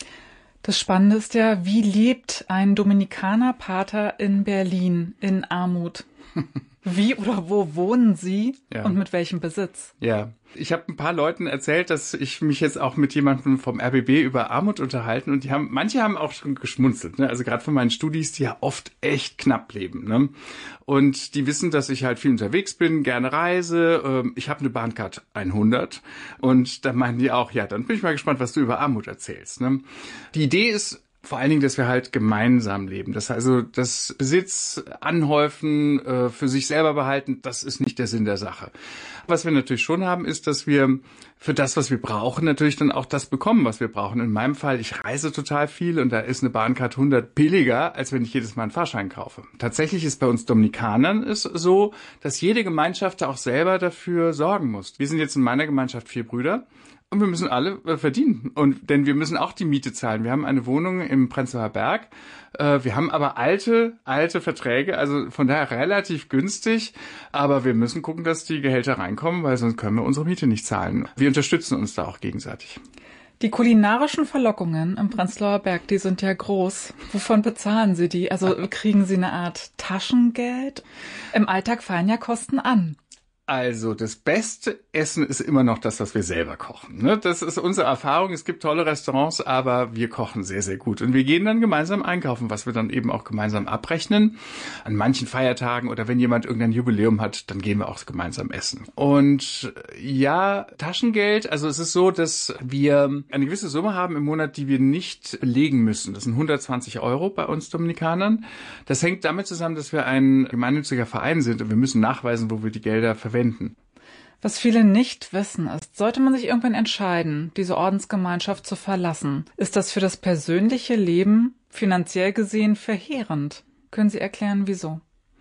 Das Spannende ist ja, wie lebt ein Dominikanerpater in Berlin in Armut? Wie oder wo wohnen Sie ja. und mit welchem Besitz? Ja, ich habe ein paar Leuten erzählt, dass ich mich jetzt auch mit jemandem vom R B B über Armut unterhalten und die haben, manche haben auch schon geschmunzelt, ne? Also gerade von meinen Studis, die ja oft echt knapp leben, ne? Und die wissen, dass ich halt viel unterwegs bin, gerne reise. Ähm, ich habe eine Bahncard hundert und da meinen die auch, ja, dann bin ich mal gespannt, was du über Armut erzählst, ne? Die Idee ist vor allen Dingen, dass wir halt gemeinsam leben. Das heißt also, das Besitz anhäufen, äh, für sich selber behalten, das ist nicht der Sinn der Sache. Was wir natürlich schon haben, ist, dass wir für das, was wir brauchen, natürlich dann auch das bekommen, was wir brauchen. In meinem Fall, ich reise total viel und da ist eine Bahncard hundert billiger, als wenn ich jedes Mal einen Fahrschein kaufe. Tatsächlich ist bei uns Dominikanern es so, dass jede Gemeinschaft da auch selber dafür sorgen muss. Wir sind jetzt in meiner Gemeinschaft vier Brüder. Und wir müssen alle äh, verdienen. Und denn wir müssen auch die Miete zahlen. Wir haben eine Wohnung im Prenzlauer Berg. Äh, wir haben aber alte, alte Verträge, also von daher relativ günstig. Aber wir müssen gucken, dass die Gehälter reinkommen, weil sonst können wir unsere Miete nicht zahlen. Wir unterstützen uns da auch gegenseitig. Die kulinarischen Verlockungen im Prenzlauer Berg, die sind ja groß. Wovon bezahlen Sie die? Also kriegen Sie eine Art Taschengeld? Im Alltag fallen ja Kosten an. Also das beste Essen ist immer noch das, was wir selber kochen. Ne? Das ist unsere Erfahrung. Es gibt tolle Restaurants, aber wir kochen sehr, sehr gut. Und wir gehen dann gemeinsam einkaufen, was wir dann eben auch gemeinsam abrechnen. An manchen Feiertagen oder wenn jemand irgendein Jubiläum hat, dann gehen wir auch gemeinsam essen. Und ja, Taschengeld, also es ist so, dass wir eine gewisse Summe haben im Monat, die wir nicht belegen müssen. Das sind hundertzwanzig Euro bei uns Dominikanern. Das hängt damit zusammen, dass wir ein gemeinnütziger Verein sind und wir müssen nachweisen, wo wir die Gelder verwenden. Was viele nicht wissen ist, sollte man sich irgendwann entscheiden, diese Ordensgemeinschaft zu verlassen, ist das für das persönliche Leben finanziell gesehen verheerend. Können Sie erklären, wieso?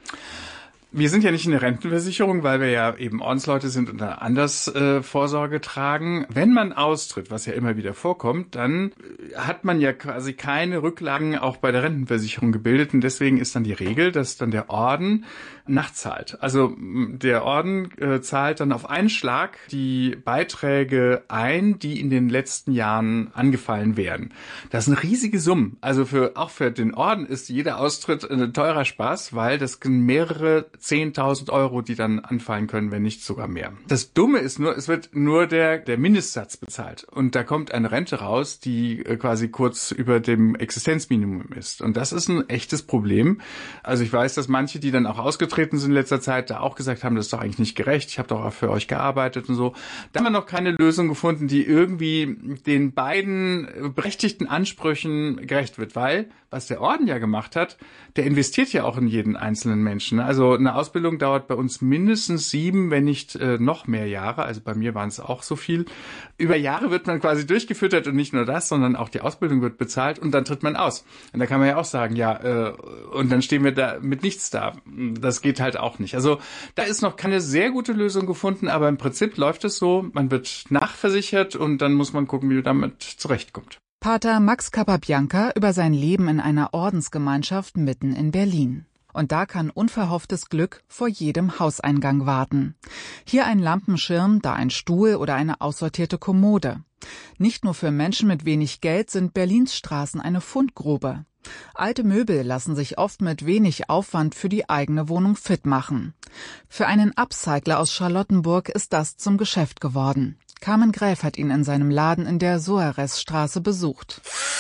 Wir sind ja nicht in der Rentenversicherung, weil wir ja eben Ordensleute sind und eine Andersvorsorge äh, tragen. Wenn man austritt, was ja immer wieder vorkommt, dann hat man ja quasi keine Rücklagen auch bei der Rentenversicherung gebildet. Und deswegen ist dann die Regel, dass dann der Orden nachzahlt. Also der Orden äh, zahlt dann auf einen Schlag die Beiträge ein, die in den letzten Jahren angefallen wären. Das sind riesige Summen. Also für auch für den Orden ist jeder Austritt ein teurer Spaß, weil das sind mehrere zehntausend Euro, die dann anfallen können, wenn nicht sogar mehr. Das Dumme ist nur, es wird nur der, der Mindestsatz bezahlt. Und da kommt eine Rente raus, die quasi kurz über dem Existenzminimum ist. Und das ist ein echtes Problem. Also ich weiß, dass manche, die dann auch ausgetreten sind in letzter Zeit, da auch gesagt haben, das ist doch eigentlich nicht gerecht. Ich habe doch auch für euch gearbeitet und so. Da haben wir noch keine Lösung gefunden, die irgendwie den beiden berechtigten Ansprüchen gerecht wird. Weil, was der Orden ja gemacht hat, der investiert ja auch in jeden einzelnen Menschen. Also eine Ausbildung dauert bei uns mindestens sieben, wenn nicht äh, noch mehr Jahre. Also bei mir waren es auch so viel. Über Jahre wird man quasi durchgefüttert und nicht nur das, sondern auch die Ausbildung wird bezahlt und dann tritt man aus. Und da kann man ja auch sagen, ja, äh, und dann stehen wir da mit nichts da. Das geht halt auch nicht. Also da ist noch keine sehr gute Lösung gefunden, aber im Prinzip läuft es so, man wird nachversichert und dann muss man gucken, wie man damit zurechtkommt. Pater Max Capabianca über sein Leben in einer Ordensgemeinschaft mitten in Berlin. Und da kann unverhofftes Glück vor jedem Hauseingang warten. Hier ein Lampenschirm, da ein Stuhl oder eine aussortierte Kommode. Nicht nur für Menschen mit wenig Geld sind Berlins Straßen eine Fundgrube. Alte Möbel lassen sich oft mit wenig Aufwand für die eigene Wohnung fit machen. Für einen Upcycler aus Charlottenburg ist das zum Geschäft geworden. Carmen Gräf hat ihn in seinem Laden in der Soaresstraße besucht.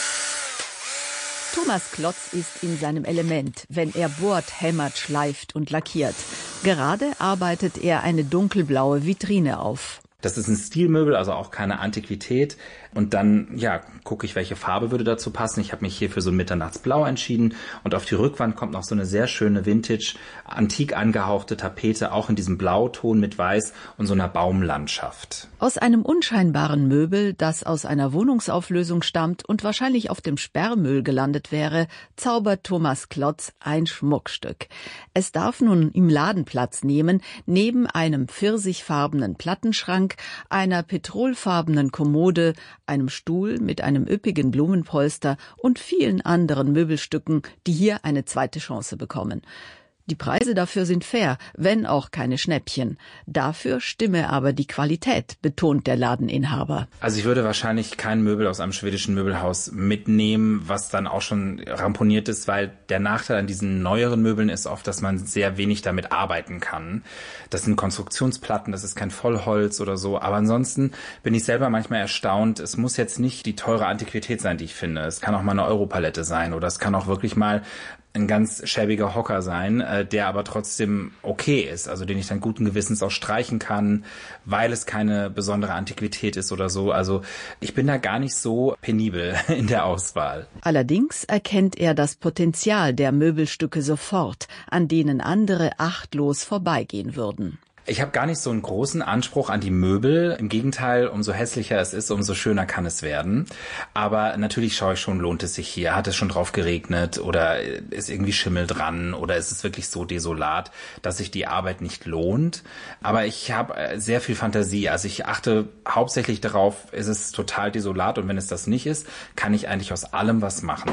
Thomas Klotz ist in seinem Element, wenn er bohrt, hämmert, schleift und lackiert. Gerade arbeitet er eine dunkelblaue Vitrine auf. Das ist ein Stilmöbel, also auch keine Antiquität. Und dann, ja, gucke ich, welche Farbe würde dazu passen. Ich habe mich hier für so ein Mitternachtsblau entschieden. Und auf die Rückwand kommt noch so eine sehr schöne Vintage, antik angehauchte Tapete, auch in diesem Blauton mit Weiß und so einer Baumlandschaft. Aus einem unscheinbaren Möbel, das aus einer Wohnungsauflösung stammt und wahrscheinlich auf dem Sperrmüll gelandet wäre, zaubert Thomas Klotz ein Schmuckstück. Es darf nun im Laden Platz nehmen, neben einem pfirsichfarbenen Plattenschrank, einer petrolfarbenen Kommode, einem Stuhl mit einem üppigen Blumenpolster und vielen anderen Möbelstücken, die hier eine zweite Chance bekommen. Die Preise dafür sind fair, wenn auch keine Schnäppchen. Dafür stimme aber die Qualität, betont der Ladeninhaber. Also ich würde wahrscheinlich kein Möbel aus einem schwedischen Möbelhaus mitnehmen, was dann auch schon ramponiert ist, weil der Nachteil an diesen neueren Möbeln ist oft, dass man sehr wenig damit arbeiten kann. Das sind Konstruktionsplatten, das ist kein Vollholz oder so. Aber ansonsten bin ich selber manchmal erstaunt. Es muss jetzt nicht die teure Antiquität sein, die ich finde. Es kann auch mal eine Europalette sein oder es kann auch wirklich mal ein ganz schäbiger Hocker sein, äh, der aber trotzdem okay ist, also den ich dann guten Gewissens auch streichen kann, weil es keine besondere Antiquität ist oder so. Also ich bin da gar nicht so penibel in der Auswahl. Allerdings erkennt er das Potenzial der Möbelstücke sofort, an denen andere achtlos vorbeigehen würden. Ich habe gar nicht so einen großen Anspruch an die Möbel. Im Gegenteil, umso hässlicher es ist, umso schöner kann es werden. Aber natürlich schaue ich schon, lohnt es sich hier? Hat es schon drauf geregnet oder ist irgendwie Schimmel dran oder ist es wirklich so desolat, dass sich die Arbeit nicht lohnt? Aber ich habe sehr viel Fantasie. Also ich achte hauptsächlich darauf, ist es total desolat und wenn es das nicht ist, kann ich eigentlich aus allem was machen.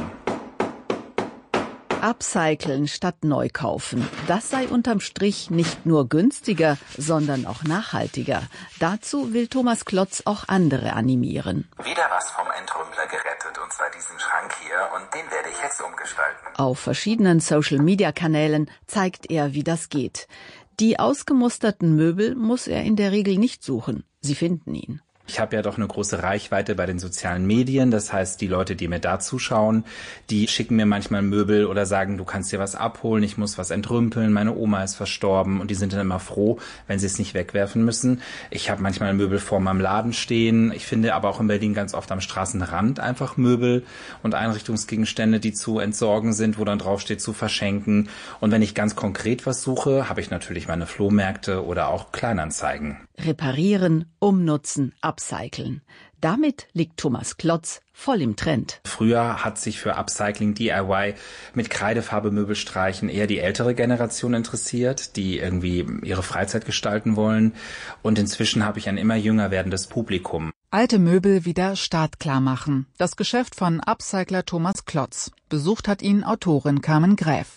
Upcyclen statt neu kaufen. Das sei unterm Strich nicht nur günstiger, sondern auch nachhaltiger. Dazu will Thomas Klotz auch andere animieren. Wieder was vom Entrümpler gerettet, und zwar diesen Schrank hier, und den werde ich jetzt umgestalten. Auf verschiedenen Social-Media-Kanälen zeigt er, wie das geht. Die ausgemusterten Möbel muss er in der Regel nicht suchen. Sie finden ihn. Ich habe ja doch eine große Reichweite bei den sozialen Medien. Das heißt, die Leute, die mir da zuschauen, die schicken mir manchmal Möbel oder sagen, du kannst dir was abholen, ich muss was entrümpeln, meine Oma ist verstorben. Und die sind dann immer froh, wenn sie es nicht wegwerfen müssen. Ich habe manchmal Möbel vor meinem Laden stehen. Ich finde aber auch in Berlin ganz oft am Straßenrand einfach Möbel und Einrichtungsgegenstände, die zu entsorgen sind, wo dann drauf steht, zu verschenken. Und wenn ich ganz konkret was suche, habe ich natürlich meine Flohmärkte oder auch Kleinanzeigen. Reparieren, umnutzen, upcyclen. Damit liegt Thomas Klotz voll im Trend. Früher hat sich für Upcycling, D I Y mit Kreidefarbe Möbel streichen eher die ältere Generation interessiert, die irgendwie ihre Freizeit gestalten wollen. Und inzwischen habe ich ein immer jünger werdendes Publikum. Alte Möbel wieder startklar machen. Das Geschäft von Upcycler Thomas Klotz. Besucht hat ihn Autorin Carmen Gräf.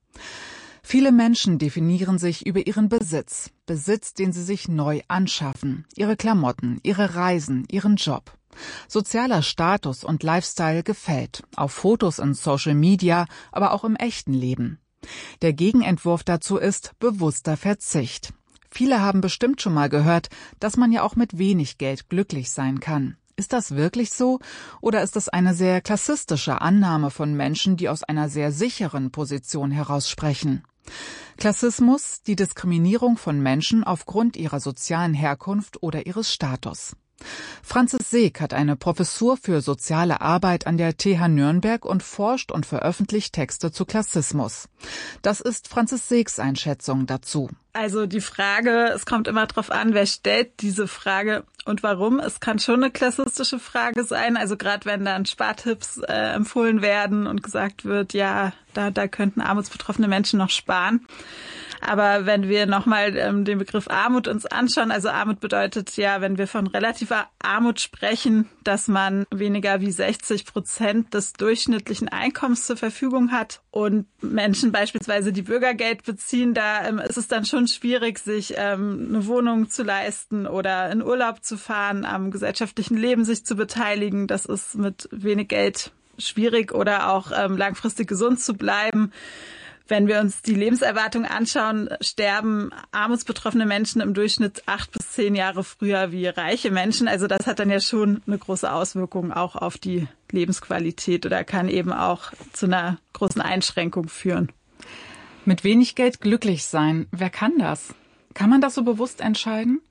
Viele Menschen definieren sich über ihren Besitz. Besitz, den sie sich neu anschaffen. Ihre Klamotten, ihre Reisen, ihren Job. Sozialer Status und Lifestyle gefällt. Auf Fotos in Social Media, aber auch im echten Leben. Der Gegenentwurf dazu ist bewusster Verzicht. Viele haben bestimmt schon mal gehört, dass man ja auch mit wenig Geld glücklich sein kann. Ist das wirklich so? Oder ist das eine sehr klassistische Annahme von Menschen, die aus einer sehr sicheren Position heraus sprechen? Klassismus, die Diskriminierung von Menschen aufgrund ihrer sozialen Herkunft oder ihres Status. Franzis Seeg hat eine Professur für soziale Arbeit an der T H Nürnberg und forscht und veröffentlicht Texte zu Klassismus. Das ist Franzis Seegs Einschätzung dazu. Also die Frage, es kommt immer darauf an, wer stellt diese Frage und warum. Es kann schon eine klassistische Frage sein, also gerade wenn dann Spartipps äh, empfohlen werden und gesagt wird, ja, da, da könnten armutsbetroffene Menschen noch sparen. Aber wenn wir nochmal ähm, den Begriff Armut uns anschauen, also Armut bedeutet ja, wenn wir von relativer Armut sprechen, dass man weniger wie sechzig Prozent des durchschnittlichen Einkommens zur Verfügung hat und Menschen beispielsweise die Bürgergeld beziehen, da ähm, ist es dann schon schwierig, sich ähm, eine Wohnung zu leisten oder in Urlaub zu fahren, am gesellschaftlichen Leben sich zu beteiligen. Das ist mit wenig Geld schwierig oder auch ähm, langfristig gesund zu bleiben. Wenn wir uns die Lebenserwartung anschauen, sterben armutsbetroffene Menschen im Durchschnitt acht bis zehn Jahre früher wie reiche Menschen. Also das hat dann ja schon eine große Auswirkung auch auf die Lebensqualität oder kann eben auch zu einer großen Einschränkung führen. Mit wenig Geld glücklich sein, wer kann das? Kann man das so bewusst entscheiden?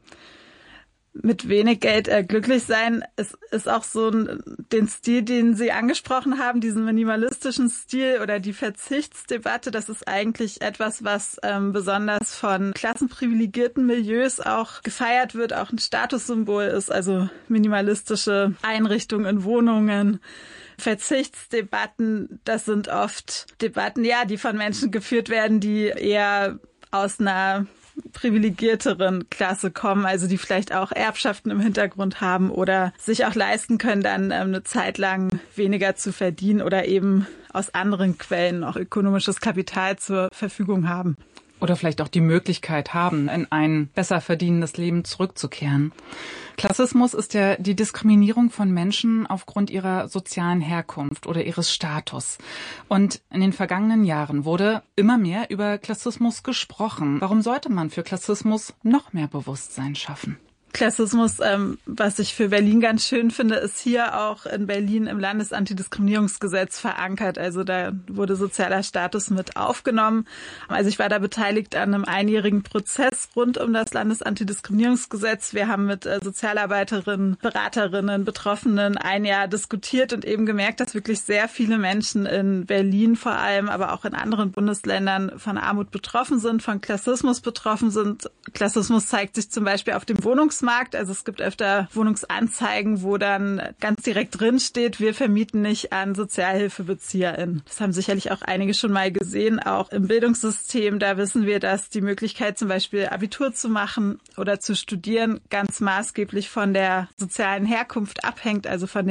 Mit wenig Geld äh, glücklich sein, es ist auch so ein, den Stil, den Sie angesprochen haben, diesen minimalistischen Stil oder die Verzichtsdebatte, das ist eigentlich etwas, was ähm, besonders von klassenprivilegierten Milieus auch gefeiert wird, auch ein Statussymbol ist, also minimalistische Einrichtungen in Wohnungen. Verzichtsdebatten, das sind oft Debatten, ja, die von Menschen geführt werden, die eher aus einer privilegierteren Klasse kommen, also die vielleicht auch Erbschaften im Hintergrund haben oder sich auch leisten können, dann ähm, eine Zeit lang weniger zu verdienen oder eben aus anderen Quellen auch ökonomisches Kapital zur Verfügung haben. Oder vielleicht auch die Möglichkeit haben, in ein besser verdienendes Leben zurückzukehren. Klassismus ist ja die Diskriminierung von Menschen aufgrund ihrer sozialen Herkunft oder ihres Status. Und in den vergangenen Jahren wurde immer mehr über Klassismus gesprochen. Warum sollte man für Klassismus noch mehr Bewusstsein schaffen? Klassismus, ähm, was ich für Berlin ganz schön finde, ist hier auch in Berlin im Landesantidiskriminierungsgesetz verankert. Also da wurde sozialer Status mit aufgenommen. Also ich war da beteiligt an einem einjährigen Prozess rund um das Landesantidiskriminierungsgesetz. Wir haben mit äh, Sozialarbeiterinnen, Beraterinnen, Betroffenen ein Jahr diskutiert und eben gemerkt, dass wirklich sehr viele Menschen in Berlin vor allem, aber auch in anderen Bundesländern von Armut betroffen sind, von Klassismus betroffen sind. Klassismus zeigt sich zum Beispiel auf dem Wohnungsmarkt. Also es gibt öfter Wohnungsanzeigen, wo dann ganz direkt drin steht, wir vermieten nicht an SozialhilfebezieherInnen. Das haben sicherlich auch einige schon mal gesehen. Auch im Bildungssystem, da wissen wir, dass die Möglichkeit zum Beispiel Abitur zu machen oder zu studieren ganz maßgeblich von der sozialen Herkunft abhängt, also von den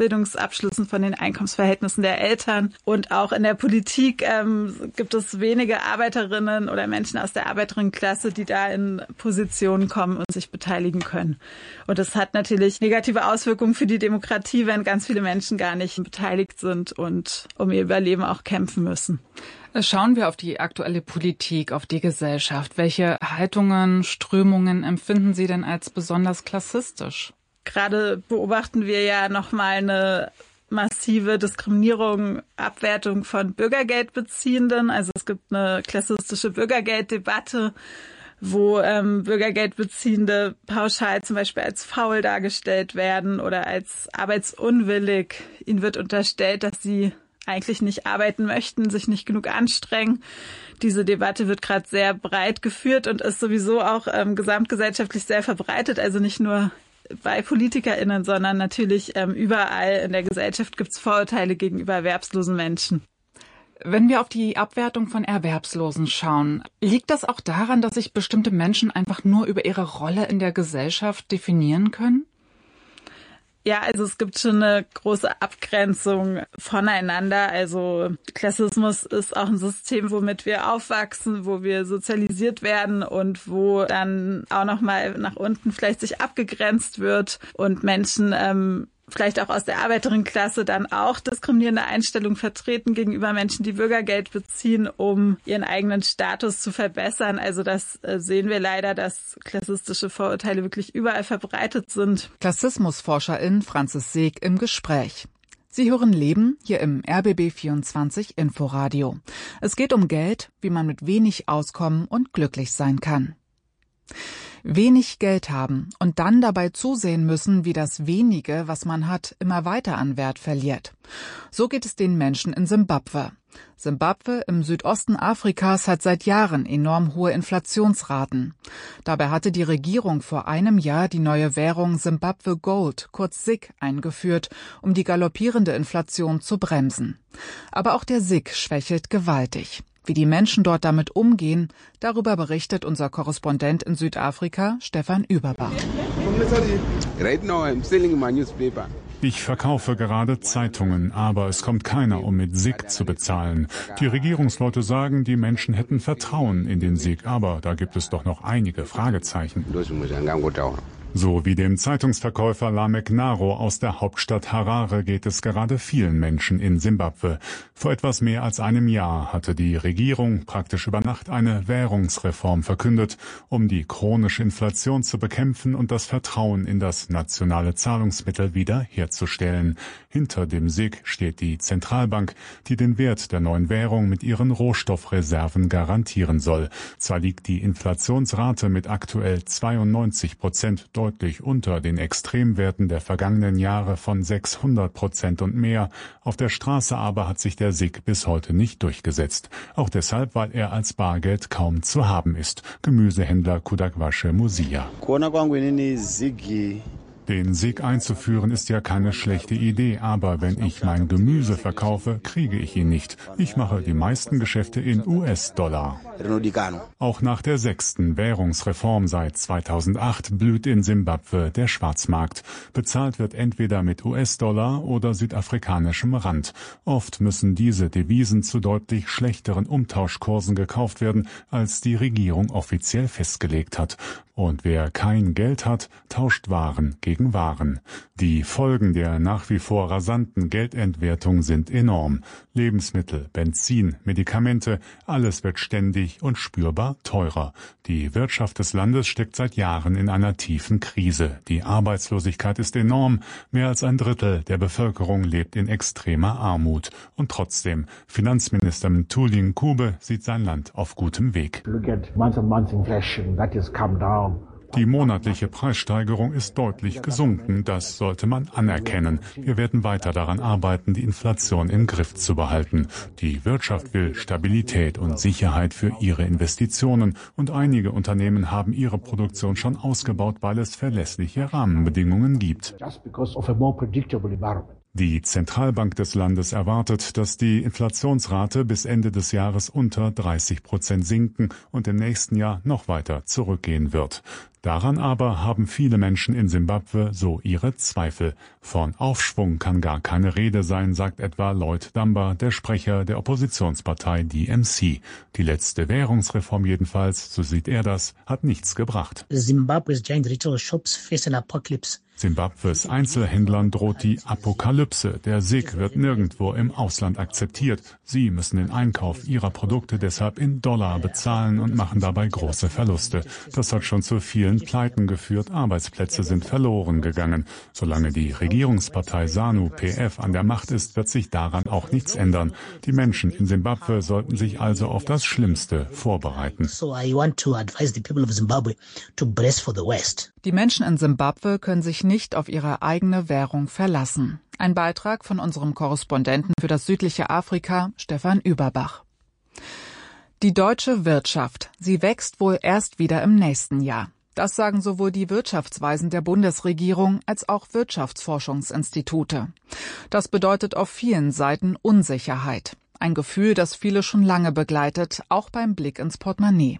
Bildungsabschlüssen, von den Einkommensverhältnissen der Eltern. Und auch in der Politik ähm, gibt es wenige Arbeiterinnen oder Menschen aus der Arbeiterinnenklasse, die da in Positionen kommen und sich beteiligen können. Und das hat natürlich negative Auswirkungen für die Demokratie, wenn ganz viele Menschen gar nicht beteiligt sind und um ihr Überleben auch kämpfen müssen. Schauen wir auf die aktuelle Politik, auf die Gesellschaft. Welche Haltungen, Strömungen empfinden Sie denn als besonders klassistisch? Gerade beobachten wir ja nochmal eine massive Diskriminierung, Abwertung von Bürgergeldbeziehenden. Also es gibt eine klassistische Bürgergelddebatte, wo ähm, Bürgergeldbeziehende pauschal zum Beispiel als faul dargestellt werden oder als arbeitsunwillig. Ihnen wird unterstellt, dass sie eigentlich nicht arbeiten möchten, sich nicht genug anstrengen. Diese Debatte wird gerade sehr breit geführt und ist sowieso auch ähm, gesamtgesellschaftlich sehr verbreitet. Also nicht nur bei PolitikerInnen, sondern natürlich ähm, überall in der Gesellschaft gibt es Vorurteile gegenüber erwerbslosen Menschen. Wenn wir auf die Abwertung von Erwerbslosen schauen, liegt das auch daran, dass sich bestimmte Menschen einfach nur über ihre Rolle in der Gesellschaft definieren können? Ja, also es gibt schon eine große Abgrenzung voneinander. Also Klassismus ist auch ein System, womit wir aufwachsen, wo wir sozialisiert werden und wo dann auch nochmal nach unten vielleicht sich abgegrenzt wird und Menschen ähm, vielleicht auch aus der Arbeiterinnenklasse dann auch diskriminierende Einstellungen vertreten gegenüber Menschen, die Bürgergeld beziehen, um ihren eigenen Status zu verbessern. Also das sehen wir leider, dass klassistische Vorurteile wirklich überall verbreitet sind. Klassismusforscherin Franzis Seeg im Gespräch. Sie hören Leben hier im R B B vierundzwanzig Inforadio. Es geht um Geld, wie man mit wenig auskommen und glücklich sein kann. Wenig Geld haben und dann dabei zusehen müssen, wie das wenige, was man hat, immer weiter an Wert verliert. So geht es den Menschen in Simbabwe. Simbabwe im Südosten Afrikas hat seit Jahren enorm hohe Inflationsraten. Dabei hatte die Regierung vor einem Jahr die neue Währung Zimbabwe Gold, kurz S I G, eingeführt, um die galoppierende Inflation zu bremsen. Aber auch der S I G schwächelt gewaltig. Wie die Menschen dort damit umgehen, darüber berichtet unser Korrespondent in Südafrika, Stefan Überbach. Ich verkaufe gerade Zeitungen, aber es kommt keiner, um mit S I G zu bezahlen. Die Regierungsleute sagen, die Menschen hätten Vertrauen in den S I G, aber da gibt es doch noch einige Fragezeichen. So wie dem Zeitungsverkäufer Lamek Naro aus der Hauptstadt Harare geht es gerade vielen Menschen in Simbabwe. Vor etwas mehr als einem Jahr hatte die Regierung praktisch über Nacht eine Währungsreform verkündet, um die chronische Inflation zu bekämpfen und das Vertrauen in das nationale Zahlungsmittel wieder herzustellen. Hinter dem S I G steht die Zentralbank, die den Wert der neuen Währung mit ihren Rohstoffreserven garantieren soll. Zwar liegt die Inflationsrate mit aktuell zweiundneunzig Prozent deutlich unter den Extremwerten der vergangenen Jahre von sechshundert Prozent und mehr. Auf der Straße aber hat sich der S I G bis heute nicht durchgesetzt. Auch deshalb, weil er als Bargeld kaum zu haben ist. Gemüsehändler Kudakwashe Musia. Den S I G einzuführen ist ja keine schlechte Idee, aber wenn ich mein Gemüse verkaufe, kriege ich ihn nicht. Ich mache die meisten Geschäfte in U S-Dollar. Auch nach der sechsten Währungsreform seit zweitausendacht blüht in Simbabwe der Schwarzmarkt. Bezahlt wird entweder mit U S-Dollar oder südafrikanischem Rand. Oft müssen diese Devisen zu deutlich schlechteren Umtauschkursen gekauft werden, als die Regierung offiziell festgelegt hat. Und wer kein Geld hat, tauscht Waren gegen Waren. Die Folgen der nach wie vor rasanten Geldentwertung sind enorm. Lebensmittel, Benzin, Medikamente, alles wird ständig und spürbar teurer. Die Wirtschaft des Landes steckt seit Jahren in einer tiefen Krise. Die Arbeitslosigkeit ist enorm. Mehr als ein Drittel der Bevölkerung lebt in extremer Armut. Und trotzdem, Finanzminister Mthuli Ncube sieht sein Land auf gutem Weg. Die monatliche Preissteigerung ist deutlich gesunken, das sollte man anerkennen. Wir werden weiter daran arbeiten, die Inflation im Griff zu behalten. Die Wirtschaft will Stabilität und Sicherheit für ihre Investitionen und einige Unternehmen haben ihre Produktion schon ausgebaut, weil es verlässliche Rahmenbedingungen gibt. Die Zentralbank des Landes erwartet, dass die Inflationsrate bis Ende des Jahres unter dreißig Prozent sinken und im nächsten Jahr noch weiter zurückgehen wird. Daran aber haben viele Menschen in Simbabwe so ihre Zweifel. Von Aufschwung kann gar keine Rede sein, sagt etwa Lloyd Damba, der Sprecher der Oppositionspartei D M C. Die letzte Währungsreform jedenfalls, so sieht er das, hat nichts gebracht. Zimbabwe's giant retail shops face an apocalypse. Simbabwes Einzelhändlern droht die Apokalypse. Der S I G wird nirgendwo im Ausland akzeptiert. Sie müssen den Einkauf ihrer Produkte deshalb in Dollar bezahlen und machen dabei große Verluste. Das hat schon zu vielen Pleiten geführt. Arbeitsplätze sind verloren gegangen. Solange die Regierungspartei ZANU P F an der Macht ist, wird sich daran auch nichts ändern. Die Menschen in Simbabwe sollten sich also auf das Schlimmste vorbereiten. So I want to advise the people of Zimbabwe to brace for the worst. Die Menschen in Simbabwe können sich nicht auf ihre eigene Währung verlassen. Ein Beitrag von unserem Korrespondenten für das südliche Afrika, Stefan Überbach. Die deutsche Wirtschaft, sie wächst wohl erst wieder im nächsten Jahr. Das sagen sowohl die Wirtschaftsweisen der Bundesregierung als auch Wirtschaftsforschungsinstitute. Das bedeutet auf vielen Seiten Unsicherheit. Ein Gefühl, das viele schon lange begleitet, auch beim Blick ins Portemonnaie.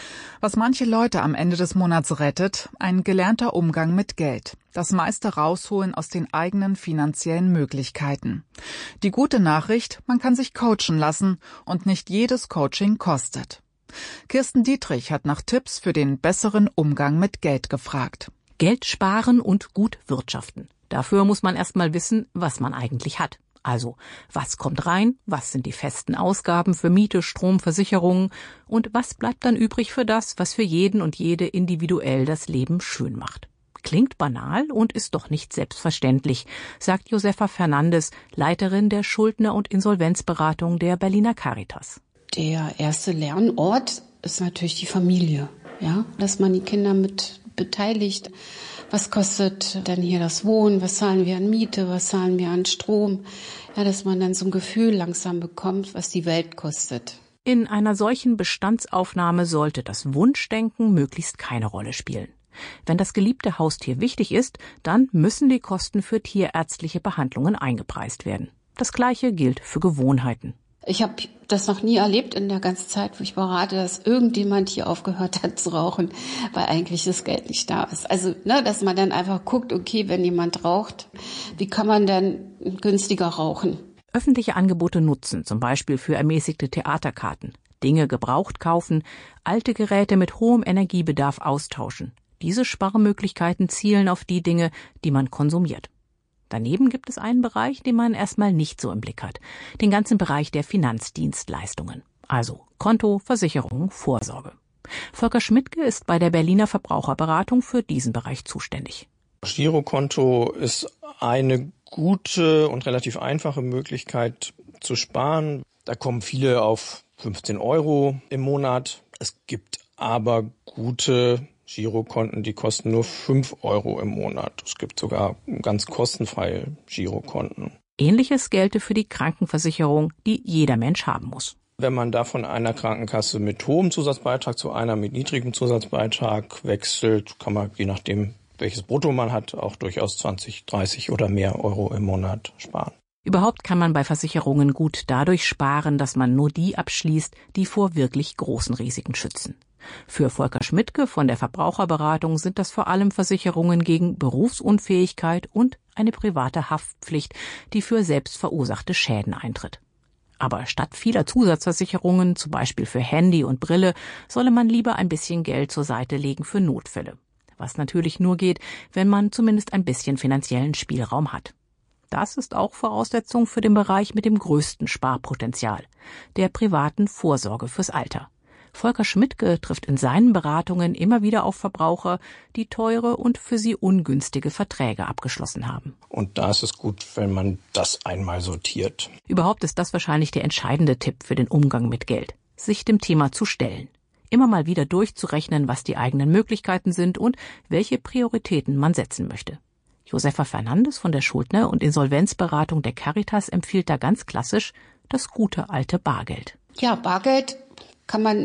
Was manche Leute am Ende des Monats rettet, ein gelernter Umgang mit Geld. Das meiste rausholen aus den eigenen finanziellen Möglichkeiten. Die gute Nachricht, man kann sich coachen lassen und nicht jedes Coaching kostet. Kirsten Dietrich hat nach Tipps für den besseren Umgang mit Geld gefragt. Geld sparen und gut wirtschaften. Dafür muss man erst mal wissen, was man eigentlich hat. Also, was kommt rein, was sind die festen Ausgaben für Miete, Strom, Versicherungen und was bleibt dann übrig für das, was für jeden und jede individuell das Leben schön macht. Klingt banal und ist doch nicht selbstverständlich, sagt Josefa Fernandes, Leiterin der Schuldner- und Insolvenzberatung der Berliner Caritas. Der erste Lernort ist natürlich die Familie, ja, dass man die Kinder mit beteiligt. Was kostet denn hier das Wohnen? Was zahlen wir an Miete? Was zahlen wir an Strom? Ja, dass man dann so ein Gefühl langsam bekommt, was die Welt kostet. In einer solchen Bestandsaufnahme sollte das Wunschdenken möglichst keine Rolle spielen. Wenn das geliebte Haustier wichtig ist, dann müssen die Kosten für tierärztliche Behandlungen eingepreist werden. Das Gleiche gilt für Gewohnheiten. Ich habe das noch nie erlebt in der ganzen Zeit, wo ich berate, dass irgendjemand hier aufgehört hat zu rauchen, weil eigentlich das Geld nicht da ist. Also, ne, dass man dann einfach guckt, okay, wenn jemand raucht, wie kann man denn günstiger rauchen? Öffentliche Angebote nutzen, zum Beispiel für ermäßigte Theaterkarten, Dinge gebraucht kaufen, alte Geräte mit hohem Energiebedarf austauschen. Diese Sparmöglichkeiten zielen auf die Dinge, die man konsumiert. Daneben gibt es einen Bereich, den man erstmal nicht so im Blick hat. Den ganzen Bereich der Finanzdienstleistungen. Also Konto, Versicherung, Vorsorge. Volker Schmidtke ist bei der Berliner Verbraucherberatung für diesen Bereich zuständig. Girokonto ist eine gute und relativ einfache Möglichkeit zu sparen. Da kommen viele auf fünfzehn Euro im Monat. Es gibt aber gute Girokonten, die kosten nur fünf Euro im Monat. Es gibt sogar ganz kostenfreie Girokonten. Ähnliches gelte für die Krankenversicherung, die jeder Mensch haben muss. Wenn man da von einer Krankenkasse mit hohem Zusatzbeitrag zu einer mit niedrigem Zusatzbeitrag wechselt, kann man, je nachdem welches Brutto man hat, auch durchaus zwanzig, dreißig oder mehr Euro im Monat sparen. Überhaupt kann man bei Versicherungen gut dadurch sparen, dass man nur die abschließt, die vor wirklich großen Risiken schützen. Für Volker Schmidtke von der Verbraucherberatung sind das vor allem Versicherungen gegen Berufsunfähigkeit und eine private Haftpflicht, die für selbstverursachte Schäden eintritt. Aber statt vieler Zusatzversicherungen, zum Beispiel für Handy und Brille, solle man lieber ein bisschen Geld zur Seite legen für Notfälle. Was natürlich nur geht, wenn man zumindest ein bisschen finanziellen Spielraum hat. Das ist auch Voraussetzung für den Bereich mit dem größten Sparpotenzial, der privaten Vorsorge fürs Alter. Volker Schmidtke trifft in seinen Beratungen immer wieder auf Verbraucher, die teure und für sie ungünstige Verträge abgeschlossen haben. Und da ist es gut, wenn man das einmal sortiert. Überhaupt ist das wahrscheinlich der entscheidende Tipp für den Umgang mit Geld, sich dem Thema zu stellen. Immer mal wieder durchzurechnen, was die eigenen Möglichkeiten sind und welche Prioritäten man setzen möchte. Josefa Fernandes von der Schuldner- und Insolvenzberatung der Caritas empfiehlt da ganz klassisch das gute alte Bargeld. Ja, Bargeld kann man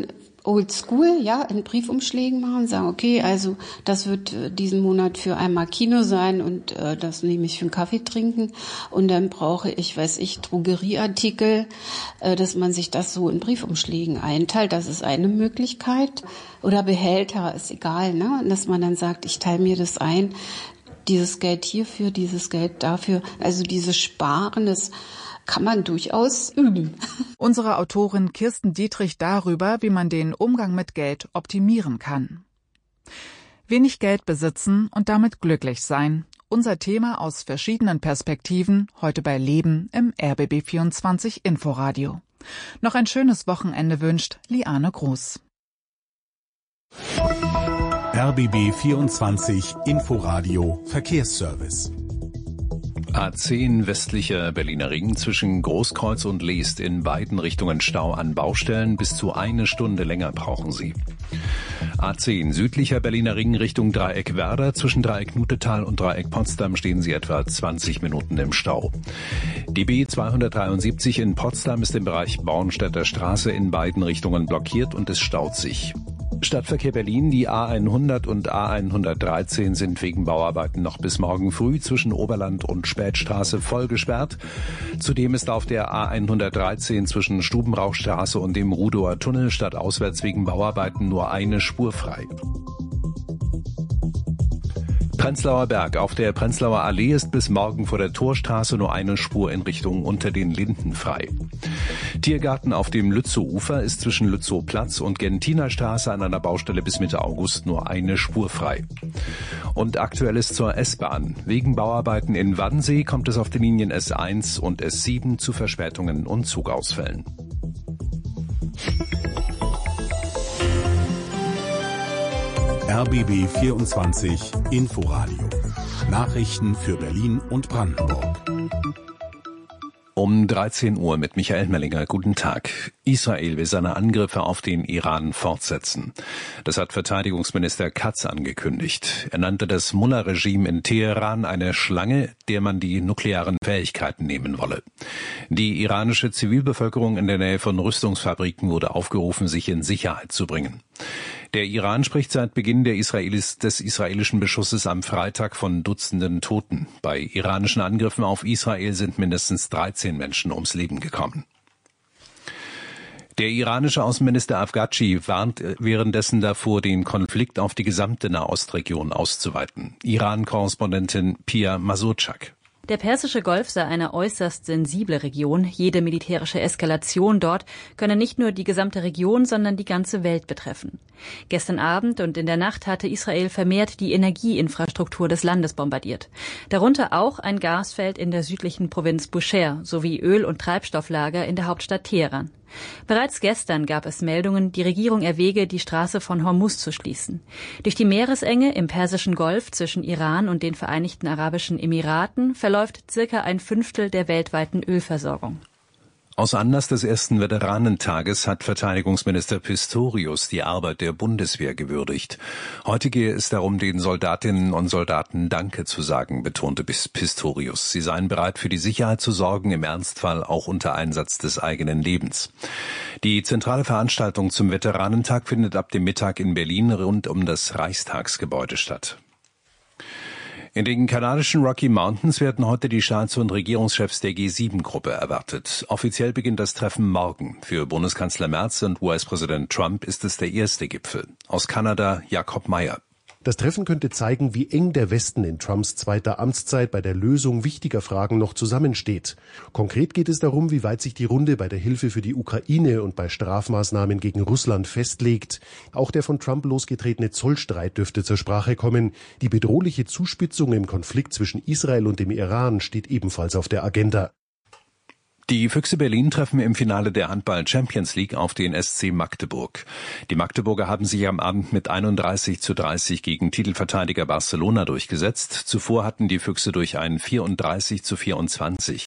oldschool, ja, in Briefumschlägen machen, sagen, okay, also das wird äh, diesen Monat für einmal Kino sein und äh, das nehme ich für einen Kaffee trinken und dann brauche ich, weiß ich, Drogerieartikel, äh, dass man sich das so in Briefumschlägen einteilt, das ist eine Möglichkeit. Oder Behälter, ist egal, ne, und dass man dann sagt, ich teile mir das ein, dieses Geld hierfür, dieses Geld dafür, also dieses Sparen, das kann man durchaus üben. Unsere Autorin Kirsten Dietrich darüber, wie man den Umgang mit Geld optimieren kann. Wenig Geld besitzen und damit glücklich sein. Unser Thema aus verschiedenen Perspektiven, heute bei Leben im R B B vierundzwanzig Inforadio. Noch ein schönes Wochenende wünscht Liane Groß. R B B vierundzwanzig Inforadio Verkehrsservice. A zehn westlicher Berliner Ring zwischen Großkreuz und Leest in beiden Richtungen Stau an Baustellen. Bis zu eine Stunde länger brauchen Sie. A zehn südlicher Berliner Ring Richtung Dreieck Werder. Zwischen Dreieck Nutetal und Dreieck Potsdam stehen Sie etwa zwanzig Minuten im Stau. Die B zweihundertdreiundsiebzig in Potsdam ist im Bereich Bornstädter Straße in beiden Richtungen blockiert und es staut sich. Stadtverkehr Berlin, die A hundert und A hundertdreizehn sind wegen Bauarbeiten noch bis morgen früh zwischen Oberland und Spätstraße voll gesperrt. Zudem ist auf der A hundertdreizehn zwischen Stubenrauchstraße und dem Rudower Tunnel stadtauswärts wegen Bauarbeiten nur eine Spur frei. Prenzlauer Berg. Auf der Prenzlauer Allee ist bis morgen vor der Torstraße nur eine Spur in Richtung unter den Linden frei. Tiergarten auf dem Lützow-Ufer ist zwischen Lützow-Platz und Gentinerstraße an einer Baustelle bis Mitte August nur eine Spur frei. Und Aktuelles zur S-Bahn. Wegen Bauarbeiten in Wannsee kommt es auf den Linien S eins und S sieben zu Verspätungen und Zugausfällen. R B B vierundzwanzig Inforadio. Nachrichten für Berlin und Brandenburg. Um dreizehn Uhr mit Michael Mellinger. Guten Tag. Israel will seine Angriffe auf den Iran fortsetzen. Das hat Verteidigungsminister Katz angekündigt. Er nannte das Mullah-Regime in Teheran eine Schlange, der man die nuklearen Fähigkeiten nehmen wolle. Die iranische Zivilbevölkerung in der Nähe von Rüstungsfabriken wurde aufgerufen, sich in Sicherheit zu bringen. Der Iran spricht seit Beginn der Israelis, des israelischen Beschusses am Freitag von Dutzenden Toten. Bei iranischen Angriffen auf Israel sind mindestens dreizehn Menschen ums Leben gekommen. Der iranische Außenminister Afgaci warnt währenddessen davor, den Konflikt auf die gesamte Nahostregion auszuweiten. Iran-Korrespondentin Pia Masurczak. Der Persische Golf sei eine äußerst sensible Region. Jede militärische Eskalation dort könne nicht nur die gesamte Region, sondern die ganze Welt betreffen. Gestern Abend und in der Nacht hatte Israel vermehrt die Energieinfrastruktur des Landes bombardiert. Darunter auch ein Gasfeld in der südlichen Provinz Bushehr sowie Öl- und Treibstofflager in der Hauptstadt Teheran. Bereits gestern gab es Meldungen, die Regierung erwäge, die Straße von Hormuz zu schließen. Durch die Meeresenge im Persischen Golf zwischen Iran und den Vereinigten Arabischen Emiraten verläuft circa ein Fünftel der weltweiten Ölversorgung. Aus Anlass des ersten Veteranentages hat Verteidigungsminister Pistorius die Arbeit der Bundeswehr gewürdigt. Heute gehe es darum, den Soldatinnen und Soldaten Danke zu sagen, betonte Pistorius. Sie seien bereit, für die Sicherheit zu sorgen, im Ernstfall auch unter Einsatz des eigenen Lebens. Die zentrale Veranstaltung zum Veteranentag findet ab dem Mittag in Berlin rund um das Reichstagsgebäude statt. In den kanadischen Rocky Mountains werden heute die Staats- und Regierungschefs der G sieben Gruppe erwartet. Offiziell beginnt das Treffen morgen. Für Bundeskanzler Merz und U S-Präsident Trump ist es der erste Gipfel. Aus Kanada Jakob Meyer. Das Treffen könnte zeigen, wie eng der Westen in Trumps zweiter Amtszeit bei der Lösung wichtiger Fragen noch zusammensteht. Konkret geht es darum, wie weit sich die Runde bei der Hilfe für die Ukraine und bei Strafmaßnahmen gegen Russland festlegt. Auch der von Trump losgetretene Zollstreit dürfte zur Sprache kommen. Die bedrohliche Zuspitzung im Konflikt zwischen Israel und dem Iran steht ebenfalls auf der Agenda. Die Füchse Berlin treffen im Finale der Handball-Champions League auf den S C Magdeburg. Die Magdeburger haben sich am Abend mit einunddreißig zu dreißig gegen Titelverteidiger Barcelona durchgesetzt. Zuvor hatten die Füchse durch ein vierunddreißig zu vierundzwanzig